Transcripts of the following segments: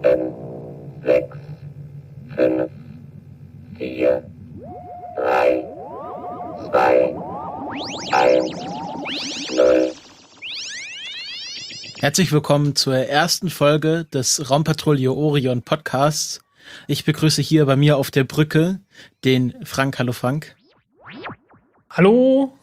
6, 5, 4, 3, 2, 1, 0. Herzlich willkommen zur ersten Folge des Raumpatrouille Orion Podcasts. Ich begrüße hier bei mir auf der Brücke den Frank. Hallo Frank. Hallo.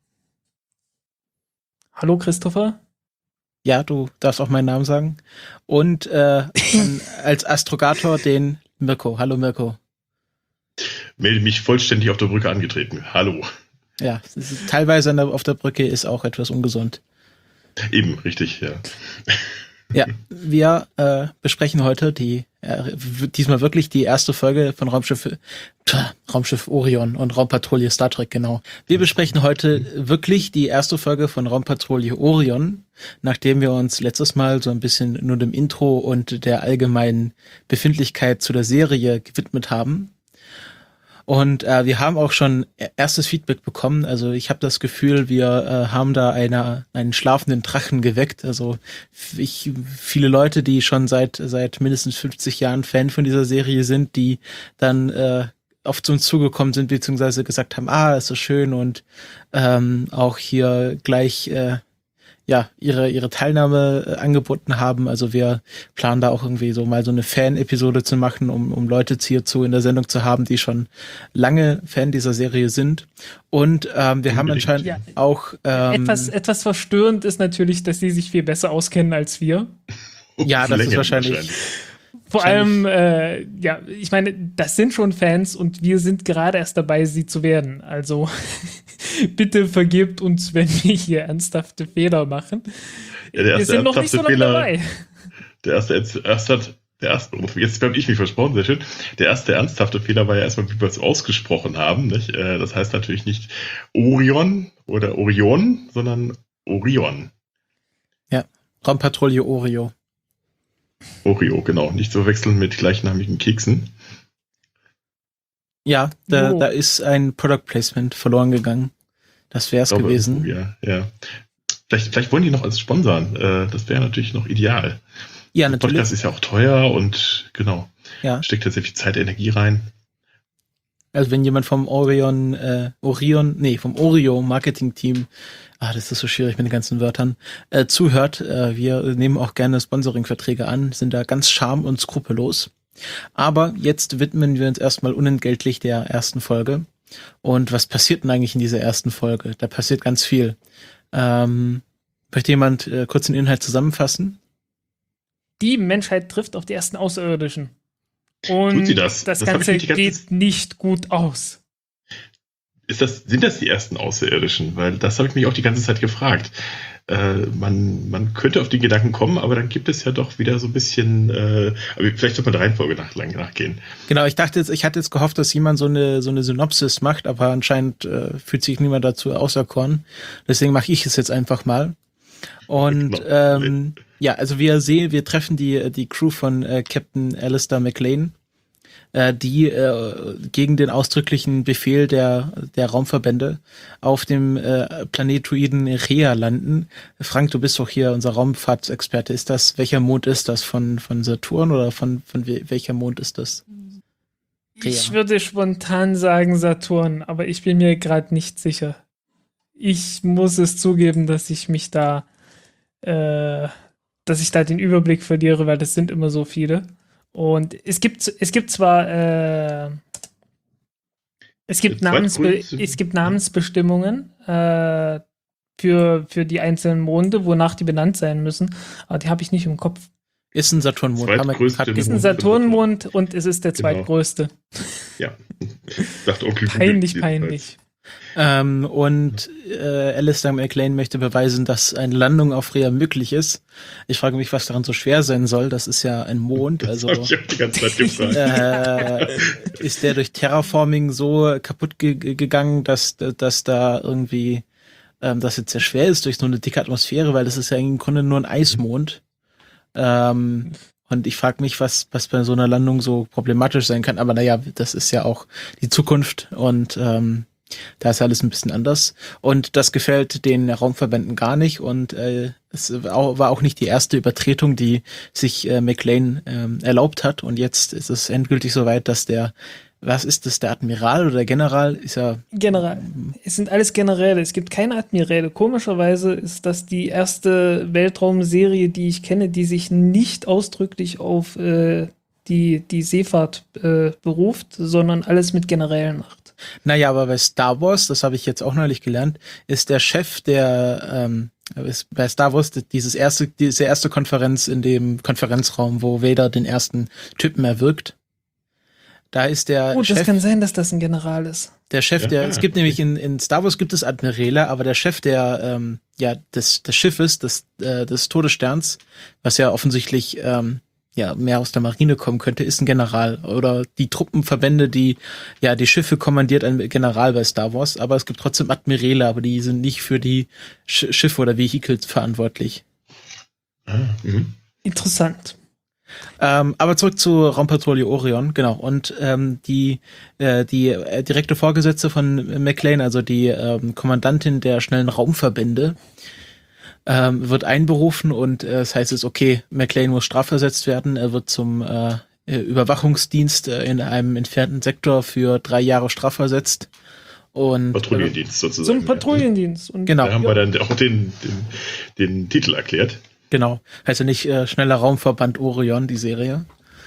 Hallo Christopher. Ja, du darfst auch meinen Namen sagen. Und als Astrogator den Mirko. Hallo Mirko. Melde mich vollständig auf der Brücke angetreten. Hallo. Ja, teilweise auf der Brücke ist auch etwas ungesund. Eben, richtig, ja. Ja, wir besprechen heute diesmal wirklich die erste Folge von Raumschiff Orion und Raumpatrouille Star Trek, genau. Wir besprechen heute wirklich die erste Folge von Raumpatrouille Orion, nachdem wir uns letztes Mal so ein bisschen nur dem Intro und der allgemeinen Befindlichkeit zu der Serie gewidmet haben. Und wir haben auch schon erstes Feedback bekommen. Also ich habe das Gefühl, wir haben da einen schlafenden Drachen geweckt. Also viele Leute, die schon seit mindestens 50 Jahren Fan von dieser Serie sind, die dann auf zu uns zugekommen sind, beziehungsweise gesagt haben, ist so schön und auch hier gleich ihre Teilnahme angeboten haben. Also wir planen da auch irgendwie so mal so eine Fan-Episode zu machen, um Leute hierzu in der Sendung zu haben, die schon lange Fan dieser Serie sind. Und wir haben anscheinend auch etwas verstörend ist natürlich, dass sie sich viel besser auskennen als wir. Ja, das ist wahrscheinlich. Vor allem, ich meine, das sind schon Fans und wir sind gerade erst dabei, sie zu werden. Also bitte vergebt uns, wenn wir hier ernsthafte Fehler machen. Ja, wir sind noch nicht so lange dabei. Jetzt habe ich mich versprochen, sehr schön. Der erste ernsthafte Fehler war ja erstmal, wie wir es ausgesprochen haben. Nicht? Das heißt natürlich nicht Orion oder Orion, sondern Orion. Ja, Raumpatrouille Oreo. Oreo, genau. Nicht zu verwechseln mit gleichnamigen Keksen. Ja, da ist ein Product Placement verloren gegangen. Das wäre es gewesen. Ja. Vielleicht wollen die noch als sponsern. Das wäre natürlich noch ideal. Ja, natürlich. Der Podcast ist ja auch teuer und genau. Ja. Steckt da sehr viel Zeit, Energie rein. Also wenn jemand vom Oreo Marketing Team, das ist so schwierig mit den ganzen Wörtern, zuhört, wir nehmen auch gerne Sponsoring-Verträge an, sind da ganz scharf und skrupellos. Aber jetzt widmen wir uns erstmal unentgeltlich der ersten Folge. Und was passiert denn eigentlich in dieser ersten Folge? Da passiert ganz viel. Möchte jemand kurz den Inhalt zusammenfassen? Die Menschheit trifft auf die ersten Außerirdischen. Und tut sie das? Das Ganze geht nicht gut aus. Sind das die ersten Außerirdischen? Weil das habe ich mich auch die ganze Zeit gefragt. Man könnte auf den Gedanken kommen, aber dann gibt es ja doch wieder so ein bisschen, aber vielleicht sollte man der Reihenfolge nachgehen. Genau, ich hatte jetzt gehofft, dass jemand so eine Synopsis macht, aber anscheinend fühlt sich niemand dazu auserkoren. Deswegen mache ich es jetzt einfach mal. Und genau. Also wir treffen die Crew von Captain Alistair McLean, die gegen den ausdrücklichen Befehl der Raumverbände auf dem Planetoiden Rhea landen. Frank, du bist doch hier unser Raumfahrtsexperte. Welcher Mond ist das? Von Saturn oder von welcher Mond ist das? Rhea. Ich würde spontan sagen Saturn, aber ich bin mir gerade nicht sicher. Ich muss es zugeben, dass ich mich da den Überblick verliere, weil das sind immer so viele. Und es gibt zwar Namensbestimmungen für die einzelnen Monde, wonach die benannt sein müssen, aber die habe ich nicht im Kopf. Ist ein Saturnmond. Ist ein Saturnmond und es ist der zweitgrößte. Ja. Sagt Onkel Peinlich. Und Alistair McLean möchte beweisen, dass eine Landung auf Rhea möglich ist. Ich frage mich, was daran so schwer sein soll. Das ist ja ein Mond. Also das hab ich auch die ganze Zeit gefragt. Ist der durch Terraforming so kaputt gegangen, dass da irgendwie das jetzt sehr schwer ist durch so eine dicke Atmosphäre, weil das ist ja im Grunde nur ein Eismond. Und ich frage mich, was bei so einer Landung so problematisch sein kann. Aber naja, das ist ja auch die Zukunft und Da ist alles ein bisschen anders. Und das gefällt den Raumverbänden gar nicht. Und es war auch nicht die erste Übertretung, die sich McLean erlaubt hat. Und jetzt ist es endgültig soweit, dass der Admiral oder der General? Ist ja General. Es sind alles Generäle. Es gibt keine Admiräle. Komischerweise ist das die erste Weltraumserie, die ich kenne, die sich nicht ausdrücklich auf die Seefahrt beruft, sondern alles mit Generälen macht. Naja, aber bei Star Wars, das habe ich jetzt auch neulich gelernt, ist der Chef ist bei Star Wars diese erste Konferenz in dem Konferenzraum, wo Vader den ersten Typen erwürgt. Da ist der Chef. Das kann sein, dass das ein General ist. Der Chef, es gibt nämlich in Star Wars gibt es Admiräle, aber der Chef des Schiffes, des Todessterns, was ja offensichtlich mehr aus der Marine kommen könnte, ist ein General. Oder die Truppenverbände, die Schiffe kommandiert, ein General bei Star Wars, aber es gibt trotzdem Admiräle, aber die sind nicht für die Schiffe oder Vehikel verantwortlich. Interessant. Aber zurück zu Raumpatrouille Orion, genau. Und die direkte Vorgesetzte von McLean, also die Kommandantin der schnellen Raumverbände, wird einberufen und es heißt jetzt, okay, McLean muss strafversetzt werden. Er wird zum Überwachungsdienst in einem entfernten Sektor für 3 Jahre strafversetzt. Und Patrouillendienst sozusagen. Zum Patrouillendienst. Und da haben wir dann auch den Titel erklärt. Genau, heißt ja nicht schneller Raumverband Orion, die Serie.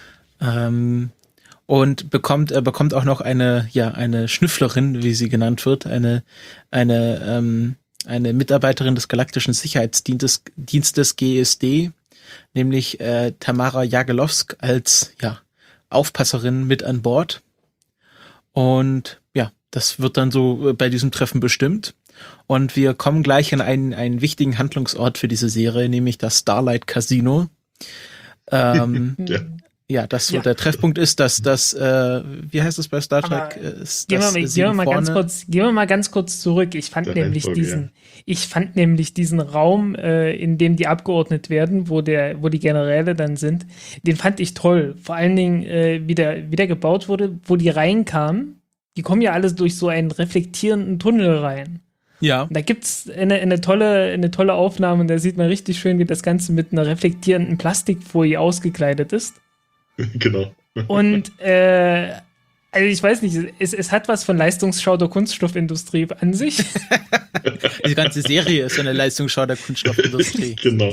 Und bekommt auch noch eine Schnüfflerin, wie sie genannt wird, eine Mitarbeiterin des Galaktischen Sicherheitsdienstes GSD, nämlich Tamara Jagelowsk als Aufpasserin mit an Bord. Und das wird dann so bei diesem Treffen bestimmt. Und wir kommen gleich an einen wichtigen Handlungsort für diese Serie, nämlich das Starlight Casino. Der Treffpunkt ist, dass wie heißt es bei Star Trek? Gehen wir mal ganz kurz zurück. Ich fand nämlich diesen Raum, in dem die abgeordnet werden, wo die Generäle dann sind, den fand ich toll. Vor allen Dingen, wie der gebaut wurde, wo die reinkamen. Die kommen ja alles durch so einen reflektierenden Tunnel rein. Ja. Da gibt's eine tolle Aufnahme und da sieht man richtig schön, wie das Ganze mit einer reflektierenden Plastikfolie ausgekleidet ist. Genau. Und also ich weiß nicht, es hat was von Leistungsschau der Kunststoffindustrie an sich. Die ganze Serie ist eine Leistungsschau der Kunststoffindustrie. Genau.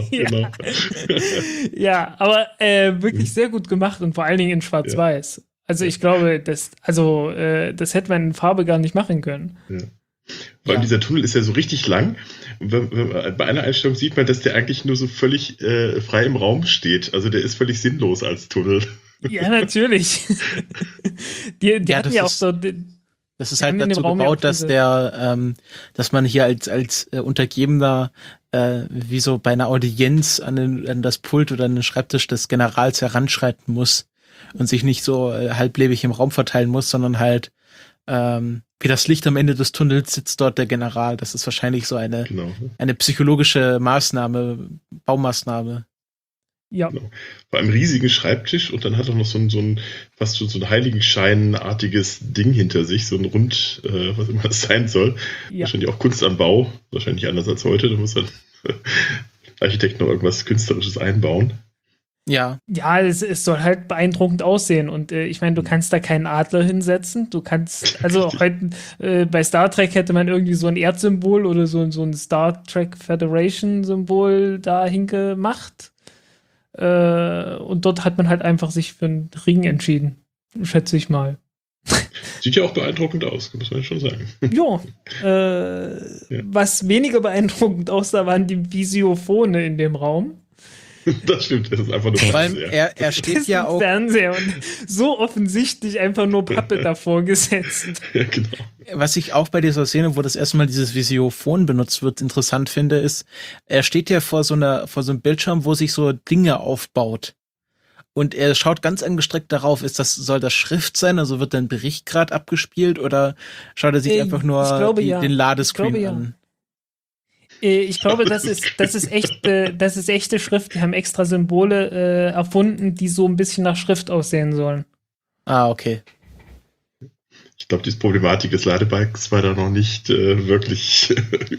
Ja, aber wirklich sehr gut gemacht und vor allen Dingen in Schwarz-Weiß. Also ich glaube, das hätte man in Farbe gar nicht machen können. Ja. Vor allem dieser Tunnel ist ja so richtig lang. Bei einer Einstellung sieht man, dass der eigentlich nur so völlig frei im Raum steht. Also der ist völlig sinnlos als Tunnel. Ja, natürlich. Die hatten ja auch so. Das ist halt dazu gebaut, dass dass man hier als Untergebener wie so bei einer Audienz an das Pult oder an den Schreibtisch des Generals heranschreiten muss und sich nicht so halblebig im Raum verteilen muss, sondern halt wie das Licht am Ende des Tunnels sitzt dort der General. Das ist wahrscheinlich so eine psychologische Baumaßnahme. Ja. Genau. Bei einem riesigen Schreibtisch und dann hat er noch so ein fast schon so ein Heiligenscheinartiges Ding hinter sich, so ein Rund, was immer das sein soll. Ja. Wahrscheinlich auch Kunst am Bau, wahrscheinlich anders als heute. Da muss dann Architekt noch irgendwas Künstlerisches einbauen. Ja, es soll halt beeindruckend aussehen und ich meine, du kannst da keinen Adler hinsetzen, du kannst, also heute bei Star Trek hätte man irgendwie so ein Erdsymbol oder so ein Star Trek Federation Symbol dahin gemacht und dort hat man halt einfach sich für einen Ring entschieden, schätze ich mal. Sieht ja auch beeindruckend aus, muss man schon sagen. Was weniger beeindruckend aussah, waren die Visiophone in dem Raum. Das stimmt, das ist einfach nur Fernseher. Er steht ja auch. Fernseher und so offensichtlich einfach nur Pappe davor gesetzt. Ja, genau. Was ich auch bei dieser Szene, wo das erste Mal dieses Visiophon benutzt wird, interessant finde, ist, er steht ja vor so einem Bildschirm, wo sich so Dinge aufbaut. Und er schaut ganz angestrengt darauf, soll das Schrift sein? Also wird ein Bericht gerade abgespielt oder schaut er sich einfach nur den Ladescreen an? Ich glaube, das ist echte Schrift. Die haben extra Symbole erfunden, die so ein bisschen nach Schrift aussehen sollen. Ah, okay. Ich glaube, die Problematik des Ladebalks war da noch nicht wirklich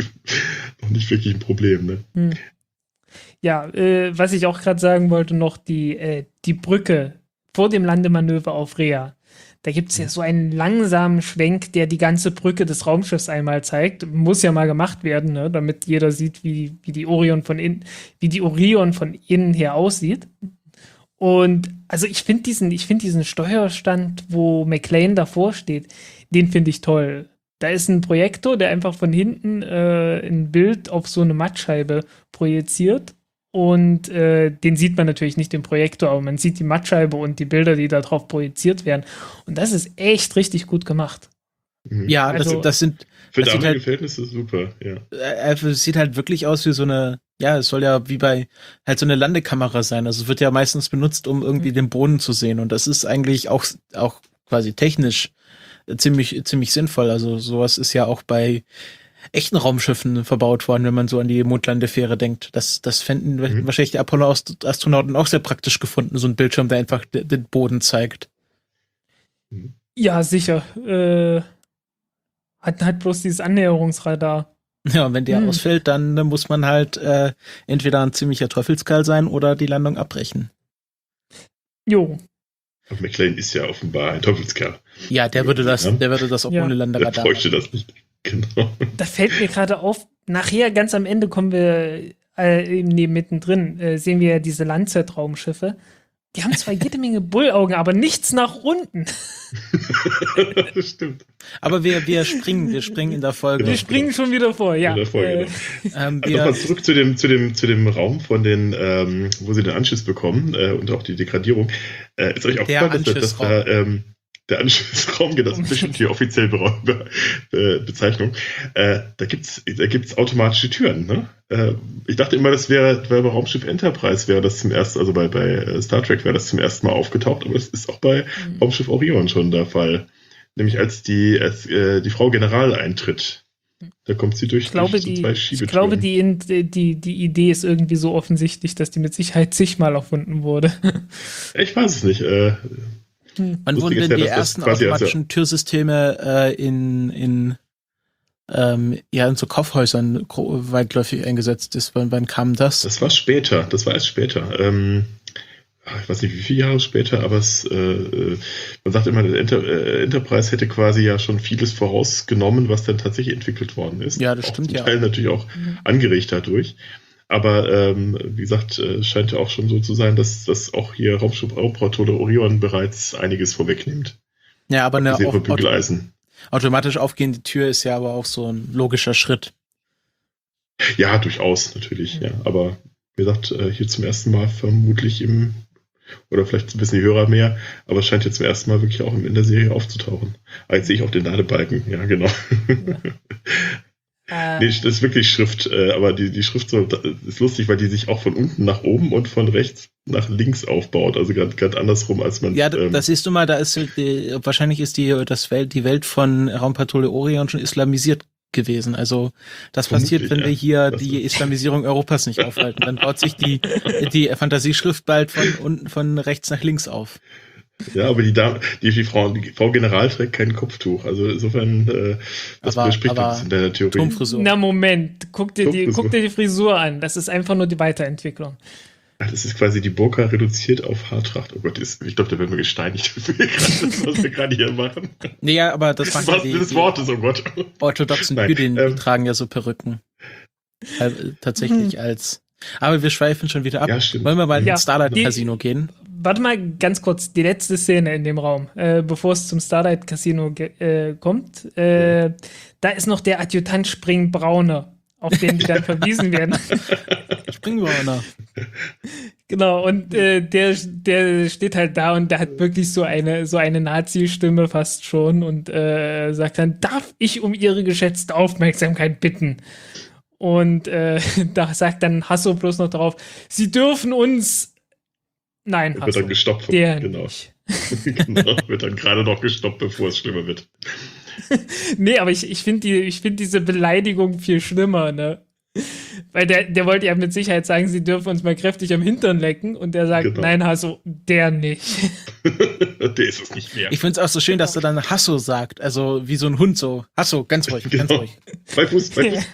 ein Problem. Ne? Ja, was ich auch gerade sagen wollte, noch die Brücke vor dem Landemanöver auf Rhea. Da gibt es ja so einen langsamen Schwenk, der die ganze Brücke des Raumschiffs einmal zeigt. Muss ja mal gemacht werden, ne? Damit jeder sieht, wie die Orion von innen her aussieht. Und also ich finde diesen Steuerstand, wo McClane davor steht, den finde ich toll. Da ist ein Projektor, der einfach von hinten ein Bild auf so eine Mattscheibe projiziert. Und den sieht man natürlich nicht im Projektor, aber man sieht die Mattscheibe und die Bilder, die da drauf projiziert werden. Und das ist echt richtig gut gemacht. Ja, Also, das sind. Für das sieht damalige halt, Verhältnisse super, ja. es sieht halt wirklich aus wie so eine, ja, es soll ja wie bei halt so eine Landekamera sein. Also es wird ja meistens benutzt, um irgendwie den Boden zu sehen. Und das ist eigentlich auch quasi technisch ziemlich sinnvoll. Also sowas ist ja auch bei echten Raumschiffen verbaut worden, wenn man so an die Mondlandefähre denkt. Das fänden wahrscheinlich die Apollo-Astronauten auch sehr praktisch gefunden, so ein Bildschirm, der einfach den Boden zeigt. ja, sicher. Hatten halt bloß dieses Annäherungsradar. Ja, und wenn der ausfällt, dann muss man halt entweder ein ziemlicher Teufelskerl sein oder die Landung abbrechen. Jo. Und McClane ist ja offenbar ein Teufelskerl. Ja, der würde das auch Ja. ohne Der Landeradar. bräuchte das nicht. Genau. Da fällt mir gerade auf, nachher ganz am Ende kommen wir mittendrin, sehen wir ja diese Landsat-Raumschiffe. Die haben zwar jede Menge Bullaugen, aber nichts nach unten. Das stimmt. Aber wir springen in der Folge. Wir springen schon wieder vor, ja. In der Folge, Wir, Nochmal zurück zu dem Raum von den, wo sie den Anschluss bekommen und auch die Degradierung. Ist euch aufgefallen, dass da der Anschlussraum, das ist bestimmt die offizielle Bezeichnung, da gibt's automatische Türen, ne? Ich dachte immer, das wäre bei Raumschiff Enterprise wäre das zum ersten, also bei Star Trek wäre das zum ersten Mal aufgetaucht, aber das ist auch bei Raumschiff Orion schon der Fall. Nämlich als die Frau General eintritt. Da kommt sie durch, durch so zwei Schiebetüren. Ich glaube, die Idee ist irgendwie so offensichtlich, dass die mit Sicherheit zigmal erfunden wurde. Ich weiß es nicht. wann wurden denn die ersten automatischen Türsysteme in so Kaufhäusern weitläufig eingesetzt? Wann kam das? Das war später. Das war erst später. Ich weiß nicht, wie viele Jahre später, aber man sagt immer, der Enterprise hätte quasi ja schon vieles vorausgenommen, was dann tatsächlich entwickelt worden ist. Ja, das stimmt, zum Teil natürlich auch angeregt dadurch. Aber wie gesagt, scheint ja auch schon so zu sein, dass das auch hier Raumschiff oder Orion bereits einiges vorwegnimmt. Ja, aber eine Bügeleisen. automatisch aufgehende Tür ist ja aber auch so ein logischer Schritt. Ja, durchaus, natürlich. Ja. Aber wie gesagt, hier zum ersten Mal vermutlich oder vielleicht wissen die Hörer mehr, aber es scheint jetzt zum ersten Mal wirklich auch in der Serie aufzutauchen. Jetzt sehe ich auch den Ladebalken, ja, genau. Nee, das ist wirklich Schrift, aber die Schrift ist lustig, weil die sich auch von unten nach oben und von rechts nach links aufbaut, also gerade andersrum, als man... Ja, das siehst du mal, da ist wahrscheinlich ist die Welt von Raumpatrouille Orion schon islamisiert gewesen. Also das passiert, wenn wir hier die Islamisierung Europas nicht aufhalten. Dann baut sich die Fantasieschrift bald von rechts nach links auf. Ja, aber die Frau General trägt kein Kopftuch. Also insofern, das widerspricht uns in deiner Theorie. Turmfrisur. Na Moment, guck dir die Frisur an. Das ist einfach nur die Weiterentwicklung. Ach, das ist quasi die Burka reduziert auf Haartracht. Oh Gott, ich glaube, da werden wir gesteinigt dafür, was wir gerade hier machen. Nee, ja, aber das machen die Wortes, oh Gott. Orthodoxen Jüdinnen, die tragen ja so Perücken. Tatsächlich aber wir schweifen schon wieder ab. Ja, stimmt. Wollen wir mal ins Starlight Casino gehen? Warte mal ganz kurz, die letzte Szene in dem Raum, bevor es zum Starlight Casino kommt. Da ist noch der Adjutant Springbrauner, auf den die dann verwiesen werden. Springbrauner. Genau, und der steht halt da und der hat wirklich so eine Nazi-Stimme fast schon und sagt dann, darf ich um Ihre geschätzte Aufmerksamkeit bitten? Und da sagt dann Hasso bloß noch drauf, Sie dürfen uns... Nein, Hasso. Wird dann gestoppt. Genau. Genau, wird dann gerade noch gestoppt, bevor es schlimmer wird. Nee, aber ich finde diese Beleidigung viel schlimmer, ne? Weil der wollte ja mit Sicherheit sagen, sie dürfen uns mal kräftig am Hintern lecken und der sagt, Nein, Hasso, der nicht. Der ist es nicht mehr. Ich finde es auch so schön, dass er dann Hasso sagt, also wie so ein Hund so. Hasso, ganz ruhig, ganz ruhig. Bei Fuß.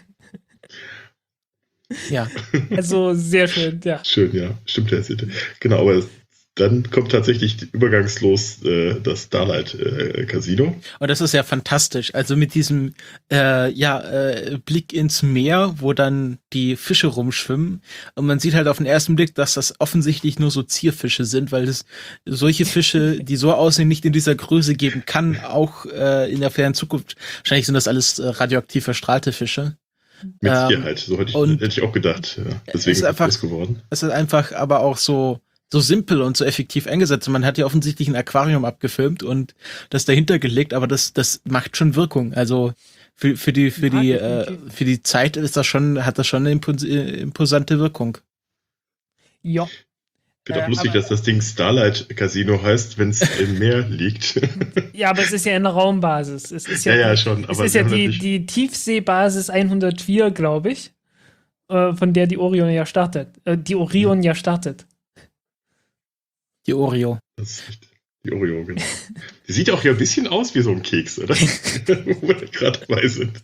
Ja. Also sehr schön, ja. Schön, ja. Stimmt, der Sitte. Genau, aber dann kommt tatsächlich übergangslos das Starlight Casino. Und das ist ja fantastisch. Also mit diesem Blick ins Meer, wo dann die Fische rumschwimmen. Und man sieht halt auf den ersten Blick, dass das offensichtlich nur so Zierfische sind, weil es solche Fische, die so aussehen, nicht in dieser Größe geben kann, auch in der fernen Zukunft. Wahrscheinlich sind das alles radioaktiv verstrahlte Fische. Mit Sicherheit, so hätte ich auch gedacht. Ja. Deswegen ist es groß geworden. Es ist einfach aber auch so simpel und so effektiv eingesetzt. Man hat ja offensichtlich ein Aquarium abgefilmt und das dahinter gelegt, aber das macht schon Wirkung. Also für die Zeit hat das schon eine imposante Wirkung. Ja. Ich finde auch lustig, dass das Ding Starlight Casino heißt, wenn es im Meer liegt. Ja, aber es ist ja eine Raumbasis. Es ist ja, schon. Es ist ja die Tiefseebasis 104, glaube ich, von der die Orion ja startet. Die Orion ja startet. Die Oreo. Das ist richtig. Die Oreo, genau. Die sieht auch ja ein bisschen aus wie so ein Keks, oder? Wo wir gerade dabei sind.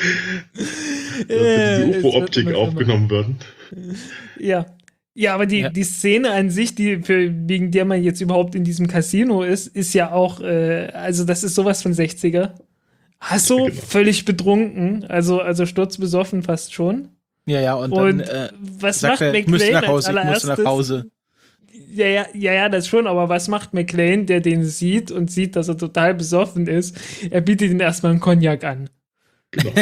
Dass diese UFO-Optik aufgenommen werden. Ja. Ja, aber die Szene an sich, wegen der man jetzt überhaupt in diesem Casino ist ja auch, also das ist sowas von 60er. Hasso, genau. Völlig betrunken, also sturzbesoffen fast schon. Ja, und dann was macht McClane als allererstes? Nach Hause. Ja, das schon, aber was macht McClane, der den sieht und sieht, dass er total besoffen ist? Er bietet ihm erstmal einen Cognac an. Genau.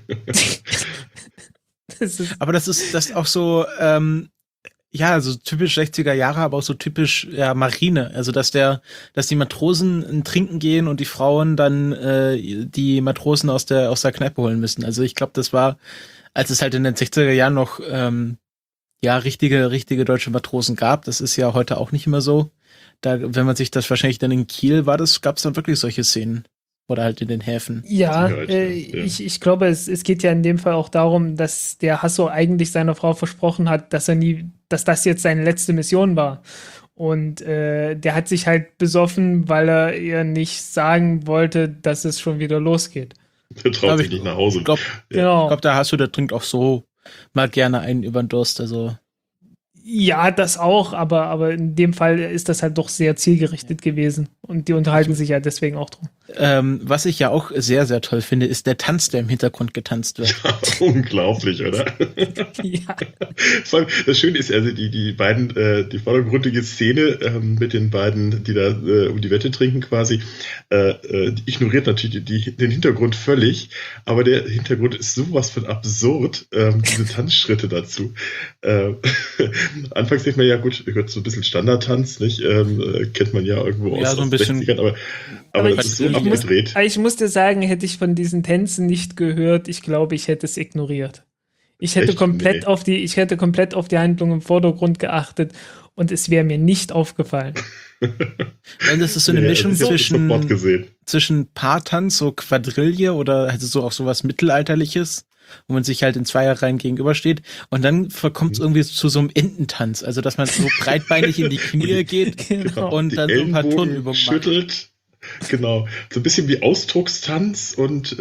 Aber das ist auch so, so typisch 60er Jahre, aber auch so typisch Marine. Also dass die Matrosen trinken gehen und die Frauen dann die Matrosen aus der Kneipe holen müssen. Also ich glaube, das war, als es halt in den 60er Jahren noch richtige deutsche Matrosen gab. Das ist ja heute auch nicht immer so. Da, wenn man sich das wahrscheinlich dann in Kiel gab es dann wirklich solche Szenen. Oder halt in den Häfen. Ja, ich glaube, es geht ja in dem Fall auch darum, dass der Hasso eigentlich seiner Frau versprochen hat, dass das jetzt seine letzte Mission war. Und der hat sich halt besoffen, weil er ihr nicht sagen wollte, dass es schon wieder losgeht. Der traut sich nicht nach Hause. Ich glaube, der Hasso, der trinkt auch so mal gerne einen über den Durst, also. Ja, das auch, aber in dem Fall ist das halt doch sehr zielgerichtet gewesen. Und die unterhalten sich ja deswegen auch drum. Was ich ja auch sehr, sehr toll finde, ist der Tanz, der im Hintergrund getanzt wird. Ja, unglaublich, oder? Ja. Vor allem, das Schöne ist, also die beiden, die vordergründige Szene mit den beiden, die da um die Wette trinken quasi, ignoriert natürlich den Hintergrund völlig, aber der Hintergrund ist sowas von absurd, diese Tanzschritte dazu. Anfangs denkt man ja, gut, gehört so ein bisschen Standardtanz, nicht? Kennt man ja irgendwo aus so ein bisschen, 60ern, aber das ist so abgedreht. Ich muss dir sagen, hätte ich von diesen Tänzen nicht gehört, ich glaube, ich hätte es ignoriert. Ich hätte komplett auf die Handlung im Vordergrund geachtet und es wäre mir nicht aufgefallen. Weil das ist so eine Mischung zwischen Paartanz, so Quadrille oder halt so auch sowas Mittelalterliches, wo man sich halt in Zweierreihen gegenübersteht und dann kommt es irgendwie zu so einem Ententanz, also dass man so breitbeinig in die Knie geht und dann so ein paar Turnübungen schüttelt. Macht. Genau, so ein bisschen wie Ausdruckstanz und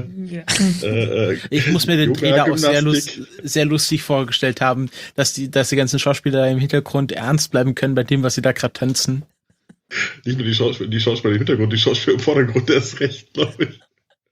ich muss mir den Dreh da auch sehr lustig vorgestellt haben, dass die ganzen Schauspieler im Hintergrund ernst bleiben können bei dem, was sie da gerade tanzen. Nicht nur die Schauspieler im Hintergrund, die Schauspieler im Vordergrund erst recht, glaube ich.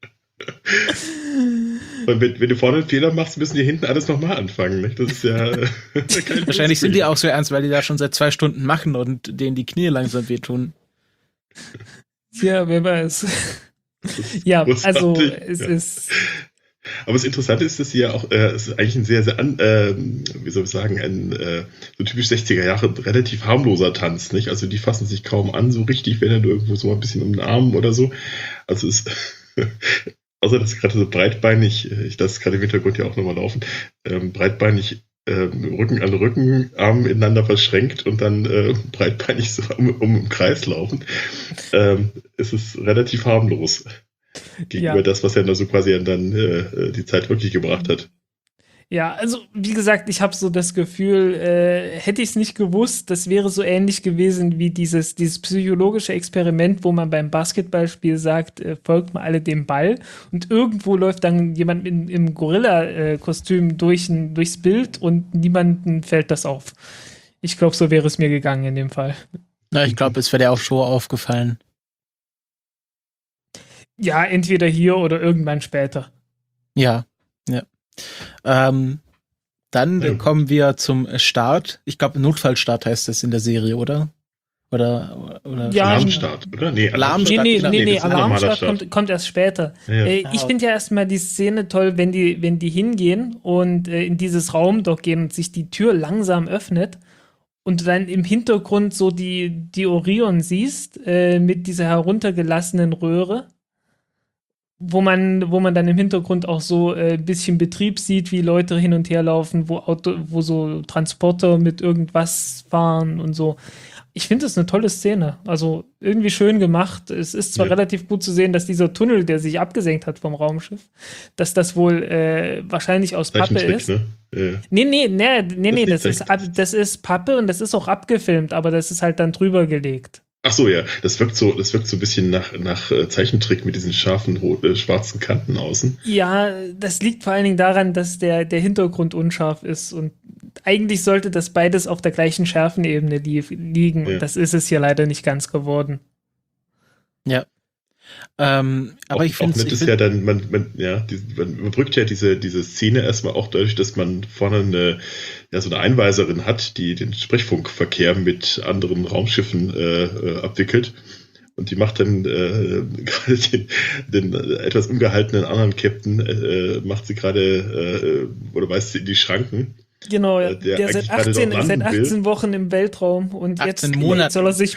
Und wenn du vorne einen Fehler machst, müssen die hinten alles nochmal anfangen. Nicht? Das ist ja wahrscheinlich sind die auch so ernst, weil die da schon seit 2 Stunden machen und denen die Knie langsam wehtun. Ja, wer weiß. Ja, also es ist. Aber das Interessante ist, dass sie ja auch, es ist eigentlich ein sehr, sehr, wie soll ich sagen, ein so typisch 60er Jahre relativ harmloser Tanz, nicht? Also die fassen sich kaum an, so richtig, wenn er irgendwo so ein bisschen um den Arm oder so. Also es außer dass gerade so breitbeinig, ich lasse gerade im Hintergrund ja auch nochmal laufen, breitbeinig Rücken an Rücken, Arme ineinander verschränkt und dann breitbeinig so im Kreis laufen. Es ist relativ harmlos gegenüber das, was er da so quasi dann die Zeit wirklich gebracht hat. Ja, also wie gesagt, ich habe so das Gefühl, hätte ich es nicht gewusst, das wäre so ähnlich gewesen wie dieses psychologische Experiment, wo man beim Basketballspiel sagt, folgt mal alle dem Ball und irgendwo läuft dann jemand im Gorilla-Kostüm durchs Bild und niemandem fällt das auf. Ich glaube, so wäre es mir gegangen in dem Fall. Na, ich glaube, es wäre dir auch schon aufgefallen. Ja, entweder hier oder irgendwann später. Ja. Dann kommen wir zum Start. Ich glaube, Notfallstart heißt das in der Serie, oder? Oder Ja, Alarmstart, oder? Nee, Alarmstart. Nee, das nee, ist ein normaler Alarmstart Start. kommt erst später. Ja. Ich finde ja erstmal die Szene toll, wenn die hingehen und in dieses Raumdock gehen und sich die Tür langsam öffnet und du dann im Hintergrund so die Orion siehst mit dieser heruntergelassenen Röhre, wo man dann im Hintergrund auch so ein bisschen Betrieb sieht, wie Leute hin und her laufen, wo so Transporter mit irgendwas fahren und so. Ich finde das eine tolle Szene. Also irgendwie schön gemacht. Es ist zwar relativ gut zu sehen, dass dieser Tunnel, der sich abgesenkt hat vom Raumschiff, dass das wohl wahrscheinlich aus Pappe ist. Ne? Ja. Nee, das ist Pappe und das ist auch abgefilmt, aber das ist halt dann drüber gelegt. Ach so, ja, das wirkt so ein bisschen nach Zeichentrick mit diesen scharfen schwarzen Kanten außen. Ja, das liegt vor allen Dingen daran, dass der Hintergrund unscharf ist und eigentlich sollte das beides auf der gleichen Schärfenebene liegen und das ist es hier leider nicht ganz geworden. Ja. Aber ich finde es ja dann, man überbrückt ja diese Szene erstmal auch dadurch, dass man vorne so eine Einweiserin hat, die den Sprechfunkverkehr mit anderen Raumschiffen abwickelt. Und die macht dann gerade den etwas ungehaltenen anderen Captain, macht sie gerade, oder weist sie in die Schranken. Genau, der seit 18 Wochen im Weltraum und 18 Monate. Soll er sich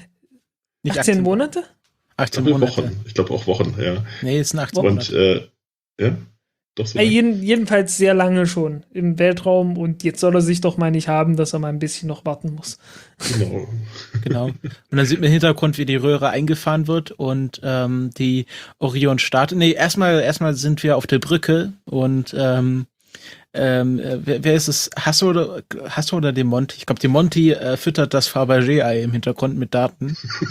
18 Monate? 18 Monate. Wochen. Ich glaube auch Wochen, ja. Nee, es sind 18 Monate. Und, doch so. Jedenfalls sehr lange schon im Weltraum und jetzt soll er sich doch mal nicht haben, dass er mal ein bisschen noch warten muss. Genau. Und dann sieht man im Hintergrund, wie die Röhre eingefahren wird und die Orion startet. Nee, erstmal sind wir auf der Brücke und wer ist es? Hasso oder Demonti? Ich glaube, Demonti füttert das Fabergé-Ei im Hintergrund mit Daten.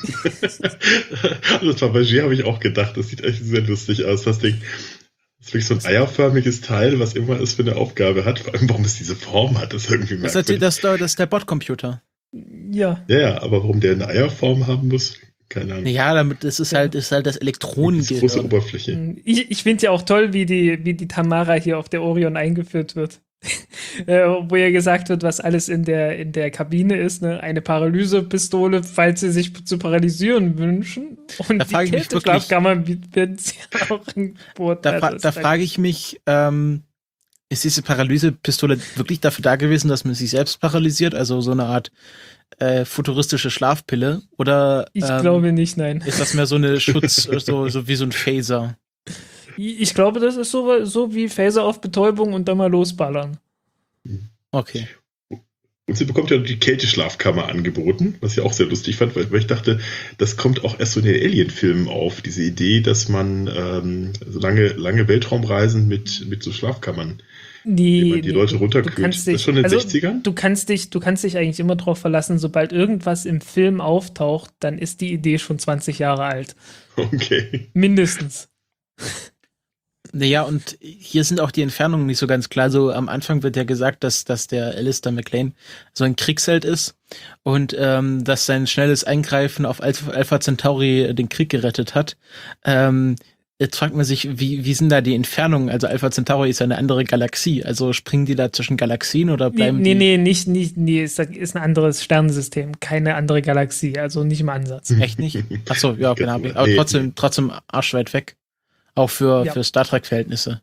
Das Fabergé habe ich auch gedacht. Das sieht echt sehr lustig aus. Das Ding ist wirklich so ein eierförmiges Teil, was immer es für eine Aufgabe hat. Vor allem, warum es diese Form hat, ist irgendwie merkwürdig. Das ist der Botcomputer. Ja. Ja, aber warum der eine Eierform haben muss, keine Ahnung. Ja, damit ist halt das Elektronengehirn. Große Oberfläche. Ich finde ja auch toll, wie die Tamara hier auf der Orion eingeführt wird. Wo ja gesagt wird, was alles in der Kabine ist, ne? Eine Paralysepistole, falls sie sich zu paralysieren wünschen. Und da die Kälteschlafkammer werden sie auch an Bord. Da frage ich mich, ist diese Paralysepistole wirklich dafür da gewesen, dass man sich selbst paralysiert? Also so eine Art futuristische Schlafpille? Oder ich glaube nicht, nein. Ist das mehr so eine Schutz, so wie so ein Phaser? Ich glaube, das ist so wie Phaser auf Betäubung und dann mal losballern. Okay. Und sie bekommt ja die Kälteschlafkammer angeboten, was ich auch sehr lustig fand, weil ich dachte, das kommt auch erst so in den Alien-Filmen auf, diese Idee, dass man so lange Weltraumreisen mit so Schlafkammern die Leute runterkühlt. Das ist schon in den 60ern? Du kannst dich eigentlich immer drauf verlassen, sobald irgendwas im Film auftaucht, dann ist die Idee schon 20 Jahre alt. Okay. Mindestens. Naja, und hier sind auch die Entfernungen nicht so ganz klar. So am Anfang wird ja gesagt, dass der Alistair McLean so ein Kriegsheld ist und dass sein schnelles Eingreifen auf Alpha Centauri den Krieg gerettet hat. Jetzt fragt man sich, wie sind da die Entfernungen? Also Alpha Centauri ist ja eine andere Galaxie. Also springen die da zwischen Galaxien oder bleiben die? Nee, ist ein anderes Sternensystem, keine andere Galaxie, also nicht im Ansatz. Echt nicht? Achso, ja, genau. Aber trotzdem arschweit weg. Auch für Star Trek-Verhältnisse.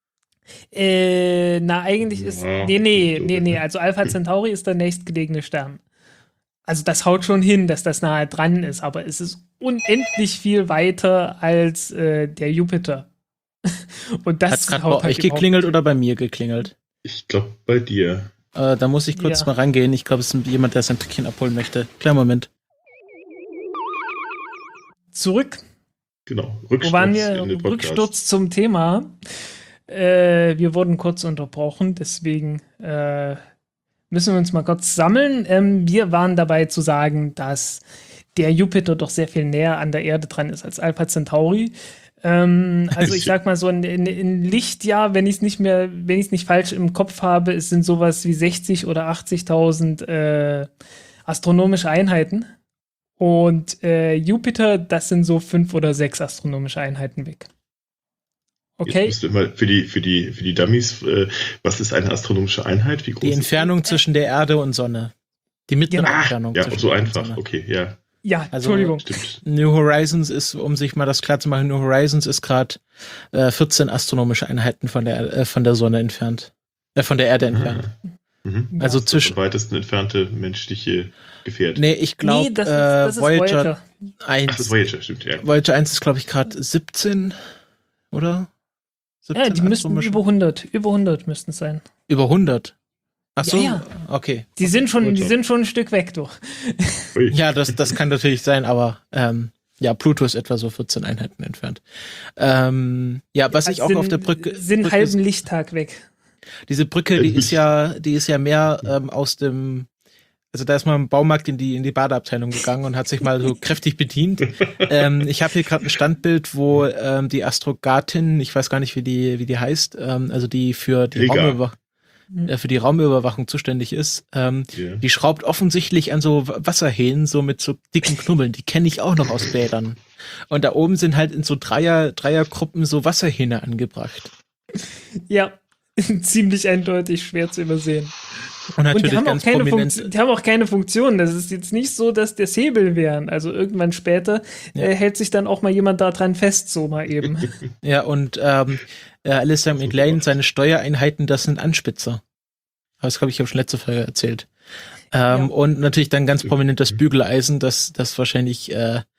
Eigentlich ist. Nee. Also Alpha Centauri ist der nächstgelegene Stern. Also das haut schon hin, dass das nahe dran ist, aber es ist unendlich viel weiter als der Jupiter. Und das hat's haut bei euch geklingelt oder bei mir geklingelt? Ich glaube bei dir. Da muss ich kurz mal rangehen. Ich glaube, es ist jemand, der sein Päckchen abholen möchte. Kleinen Moment. Zurück. Genau, Rücksturz zum Thema. Wir wurden kurz unterbrochen, deswegen müssen wir uns mal kurz sammeln. Wir waren dabei zu sagen, dass der Jupiter doch sehr viel näher an der Erde dran ist als Alpha Centauri. Also ich sag mal so in Lichtjahr, wenn ich es nicht falsch im Kopf habe, es sind sowas wie 60 oder 80.000 astronomische Einheiten. Und Jupiter, das sind so 5 oder 6 astronomische Einheiten weg. Okay. Jetzt müsst ihr mal für die Dummies, was ist eine astronomische Einheit? Wie groß Die Entfernung zwischen der Erde und Sonne. Die mittlere Genau. Entfernung. Ja, zwischen so Erde und einfach. Sonne. Okay, ja. Ja, Also, Entschuldigung. Stimmt. New Horizons ist, um sich mal das klar zu machen, New Horizons ist gerade 14 astronomische Einheiten von der Sonne entfernt. Von der Erde entfernt. Mhm. Also Das zwischen. am weitesten entfernte menschliche Gefährt. Nee, ich glaube, das ist Voyager Ach, 1. das ist Voyager, stimmt, ja. Voyager 1 ist, glaube ich, gerade 17, oder? 17 Ja, die müssten astronomische- über 100. Über 100 müssten es sein. Über 100. Ach so, Ja. okay. Die sind schon ein Stück weg, du. Ui. Ja, das kann natürlich sein, aber ja, Pluto ist etwa so 14 Einheiten entfernt. Ja, was ich auch auf der Brücke. Sind einen halben Lichttag weg. Diese Brücke, die ist ja mehr aus dem. Also da ist man im Baumarkt in die Badeabteilung gegangen und hat sich mal so kräftig bedient. Ich habe hier gerade ein Standbild, wo die Astrogatin, ich weiß gar nicht, wie die heißt, also die für die Raumüberwachung zuständig ist, die schraubt offensichtlich an so Wasserhähnen, so mit so dicken Knubbeln. Die kenne ich auch noch aus Bädern. Und da oben sind halt in so Dreiergruppen so Wasserhähne angebracht. Ja, ziemlich eindeutig schwer zu übersehen. Und natürlich die haben, ganz auch keine prominent. die haben auch keine Funktion. Das ist jetzt nicht so, dass das Hebel wären. Also irgendwann später hält sich dann auch mal jemand da dran fest, so mal eben. Ja, und Alistair McLean, seine Steuereinheiten, das sind Anspitzer. Das glaube ich, habe schon letzte Folge erzählt. Und natürlich dann ganz prominent das Bügeleisen, das wahrscheinlich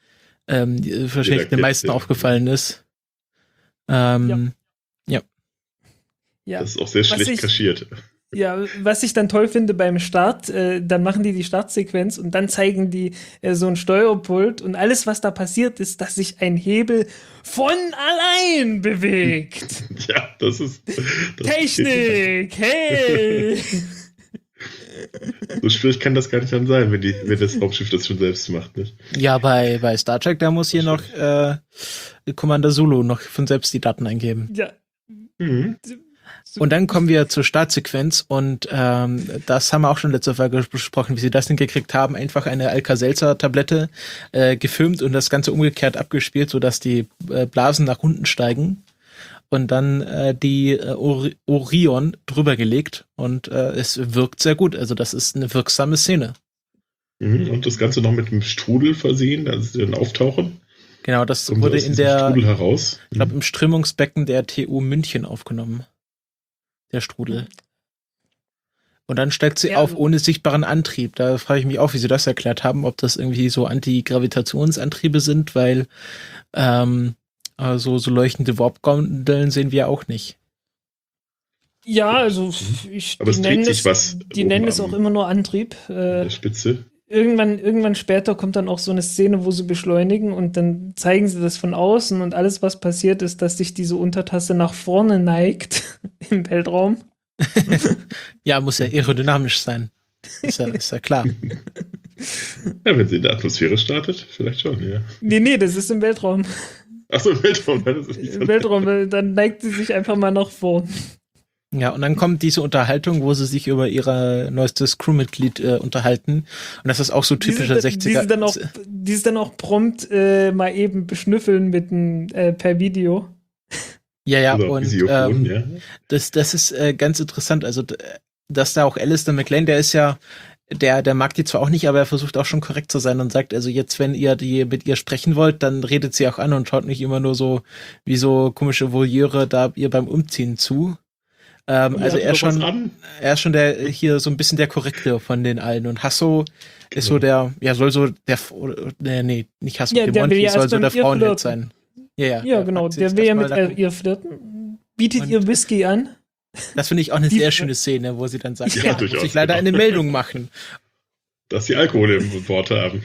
den meisten aufgefallen ist. Ja. Das ist auch sehr schlecht kaschiert. Ja, was ich dann toll finde beim Start, dann machen die Startsequenz und dann zeigen die so ein Steuerpult und alles, was da passiert, ist, dass sich ein Hebel von allein bewegt. Ja, das ist Technik, hey! So schwierig kann das gar nicht dann sein, wenn das Raumschiff das schon selbst macht, nicht? Ja, bei Star Trek, da muss hier noch Commander Zulu noch von selbst die Daten eingeben. Ja. Mhm. Und dann kommen wir zur Startsequenz und das haben wir auch schon letzte Folge besprochen, wie sie das hingekriegt haben. Einfach eine Alka-Seltzer-Tablette gefilmt und das Ganze umgekehrt abgespielt, sodass die Blasen nach unten steigen und dann die Orion drüber gelegt und es wirkt sehr gut. Also das ist eine wirksame Szene. Und das Ganze noch mit einem Strudel versehen, also sie dann auftauchen. Genau, das wurde in der, Strudel heraus. ich glaube, im Strömungsbecken der TU München aufgenommen. Der Strudel. Und dann steigt sie auf ohne sichtbaren Antrieb. Da frage ich mich auch, wie sie das erklärt haben, ob das irgendwie so Antigravitationsantriebe sind, weil so leuchtende Warp-Gondeln sehen wir auch nicht. Ja, also Aber es dreht sich was die nennen es auch immer nur Antrieb. Der Spitze. Irgendwann später kommt dann auch so eine Szene, wo sie beschleunigen und dann zeigen sie das von außen und alles, was passiert, ist, dass sich diese Untertasse nach vorne neigt im Weltraum. Ja, muss ja aerodynamisch sein. Ist ja klar. Ja, wenn sie in der Atmosphäre startet, vielleicht schon, ja. Nee, das ist im Weltraum. Achso, im Weltraum. Das ist nicht so. Im Weltraum, dann neigt sie sich einfach mal nach vorn. Ja, und dann kommt diese Unterhaltung, wo sie sich über ihr neuestes Crewmitglied unterhalten. Und das ist auch so typischer 60er. Die ist dann auch prompt mal eben beschnüffeln per Video. Ja, Oder und Visiofon, ja. das ist ganz interessant. Also, dass da auch Alistair McLean, der ist ja, der mag die zwar auch nicht, aber er versucht auch schon korrekt zu sein und sagt, also jetzt, wenn ihr mit ihr sprechen wollt, dann redet sie auch an und schaut nicht immer nur so wie so komische Voyeure da ihr beim Umziehen zu. Also er ist schon der hier so ein bisschen der Korrekte von den allen und Hasso ist so der, ja, soll so der, nee, nicht Hasso, Piemonte soll so der Frauenheld sein. Ja, genau, der will ja mit ihr flirten, bietet ihr Whisky an. Das finde ich auch eine sehr schöne Szene, wo sie dann sagt, ja, muss ich leider eine Meldung machen. Dass sie Alkohol im Wort haben.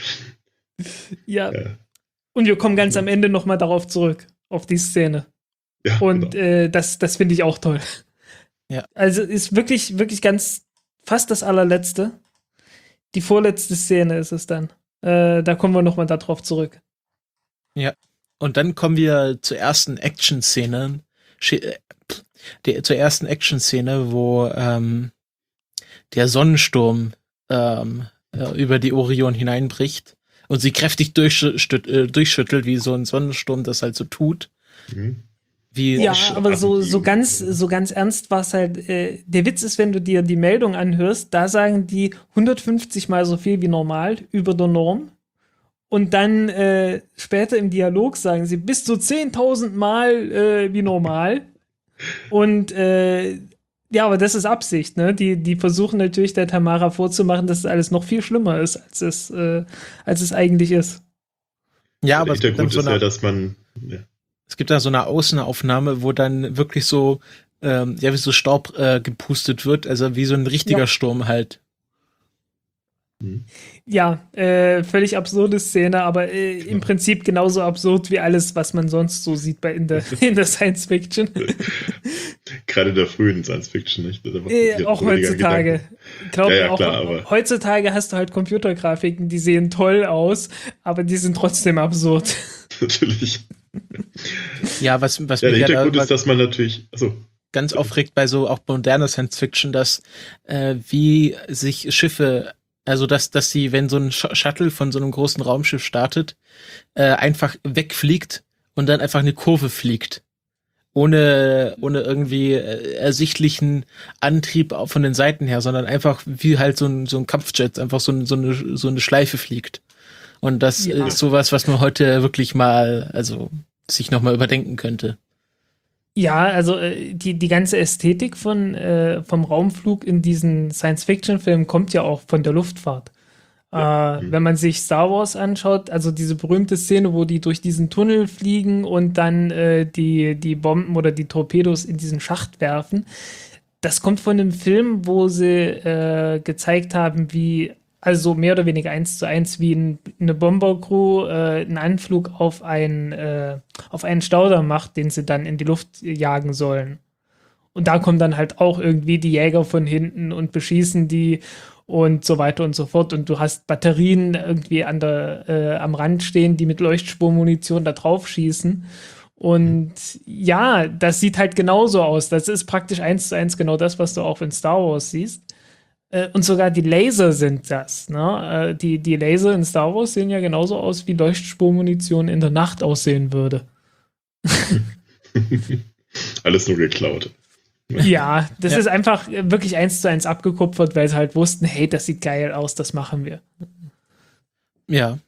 Ja. Und wir kommen ganz am Ende nochmal darauf zurück, auf die Szene. Ja, Und genau. das finde ich auch toll. Ja. Also ist wirklich, wirklich ganz fast das allerletzte. Die vorletzte Szene ist es dann. Da kommen wir nochmal darauf zurück. Ja. Und dann kommen wir zur ersten Action-Szene. Zur ersten Action-Szene, wo der Sonnensturm über die Orion hineinbricht und sie kräftig durchschüttelt, wie so ein Sonnensturm das halt so tut. Mhm. Wie Ja, aber so ganz ernst war es halt. Der Witz ist, wenn du dir die Meldung anhörst, da sagen die 150 mal so viel wie normal über der Norm. Und dann später im Dialog sagen sie bis zu 10.000 Mal wie normal. Und ja, aber das ist Absicht, ne? Die versuchen natürlich der Tamara vorzumachen, dass es alles noch viel schlimmer ist, als es eigentlich ist. ja, Der aber Hintergrund ist ja, dass man. Ja. es gibt da so eine Außenaufnahme, wo dann wirklich so wie so Staub gepustet wird, also wie so ein richtiger Sturm halt. Ja, völlig absurde Szene, aber im Prinzip genauso absurd wie alles, was man sonst so sieht in der Science Fiction. Gerade in der frühen Science Fiction, nicht? Auch heutzutage. Glaub ja, mir, auch klar, aber heutzutage hast du halt Computergrafiken, die sehen toll aus, aber die sind trotzdem absurd. natürlich. Ja, was Ja, mich der ja Hintergrund da ist, dass man natürlich. Achso. ganz aufregt bei so auch moderner Science Fiction, dass wie sich Schiffe, also dass sie, wenn so ein Shuttle von so einem großen Raumschiff startet, einfach wegfliegt und dann einfach eine Kurve fliegt. Ohne irgendwie ersichtlichen Antrieb auch von den Seiten her, sondern einfach wie halt so ein Kampfjet, einfach so eine Schleife fliegt. Und das ist sowas, was man heute wirklich mal, also sich nochmal überdenken könnte. Ja, also die ganze Ästhetik vom Raumflug in diesen Science-Fiction-Filmen kommt ja auch von der Luftfahrt. Wenn man sich Star Wars anschaut, also diese berühmte Szene, wo die durch diesen Tunnel fliegen und dann die Bomben oder die Torpedos in diesen Schacht werfen, das kommt von einem Film, wo sie gezeigt haben, wie also mehr oder weniger 1:1 wie eine Bombercrew einen Anflug auf einen Staudamm macht, den sie dann in die Luft jagen sollen. Und da kommen dann halt auch irgendwie die Jäger von hinten und beschießen die und so weiter und so fort. Und du hast Batterien irgendwie am Rand stehen, die mit Leuchtspurmunition da drauf schießen. Und ja, das sieht halt genauso aus. Das ist praktisch 1:1 genau das, was du auch in Star Wars siehst. Und sogar die Laser sind das. Ne? Die Laser in Star Wars sehen ja genauso aus, wie Leuchtspurmunition in der Nacht aussehen würde. Alles nur geklaut. Ja, das ist einfach wirklich 1:1 abgekupfert, weil sie halt wussten, hey, das sieht geil aus, das machen wir. Ja,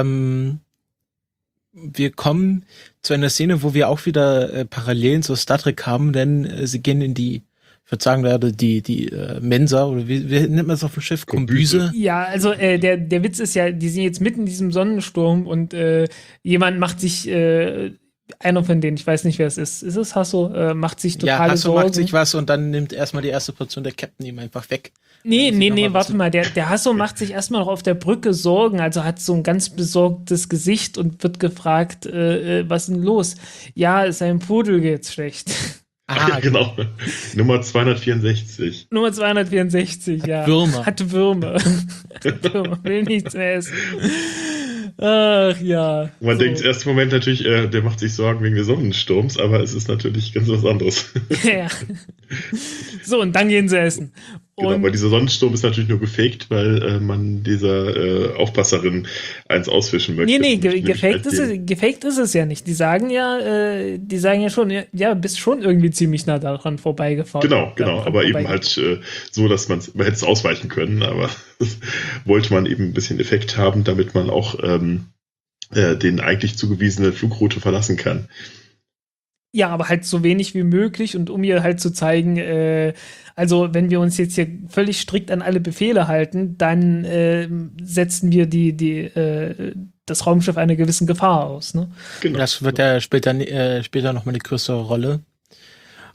wir kommen zu einer Szene, wo wir auch wieder Parallelen zu Star Trek haben, denn sie gehen in die, ich würde sagen, die Mensa, oder wie nennt man es auf dem Schiff? Kombüse? Ja, also der Witz ist ja, die sind jetzt mitten in diesem Sonnensturm und jemand macht sich einer von denen, ich weiß nicht, wer es ist. Ist es Hasso? Macht sich totale Hasso Sorgen. macht sich was und dann nimmt erstmal die erste Portion der Captain ihm einfach weg. Nee, warte mal. Der Hasso macht sich erstmal noch auf der Brücke Sorgen, also hat so ein ganz besorgtes Gesicht und wird gefragt, was ist denn los? Ja, seinem Pudel geht's schlecht. Ja, genau. Nummer 264. Nummer 264, ja. Hat Würmer. Will nichts mehr essen. Ach ja. Man denkt im ersten Moment natürlich, der macht sich Sorgen wegen des Sonnensturms, aber es ist natürlich ganz was anderes. Ja. So, und dann gehen sie essen. Genau, aber dieser Sonnensturm ist natürlich nur gefaked, weil man dieser Aufpasserin eins ausfischen möchte. Nee, gefaked ist es ja nicht. Die sagen ja schon, ja, bist schon irgendwie ziemlich nah daran vorbeigefahren. Genau, aber eben halt so, dass man hätte es ausweichen können, aber wollte man eben ein bisschen Effekt haben, damit man auch den eigentlich zugewiesene Flugroute verlassen kann. Ja, aber halt so wenig wie möglich und um ihr halt zu zeigen, also wenn wir uns jetzt hier völlig strikt an alle Befehle halten, dann setzen wir das Raumschiff einer gewissen Gefahr aus. Ne? Genau. Das wird ja später nochmal eine größere Rolle.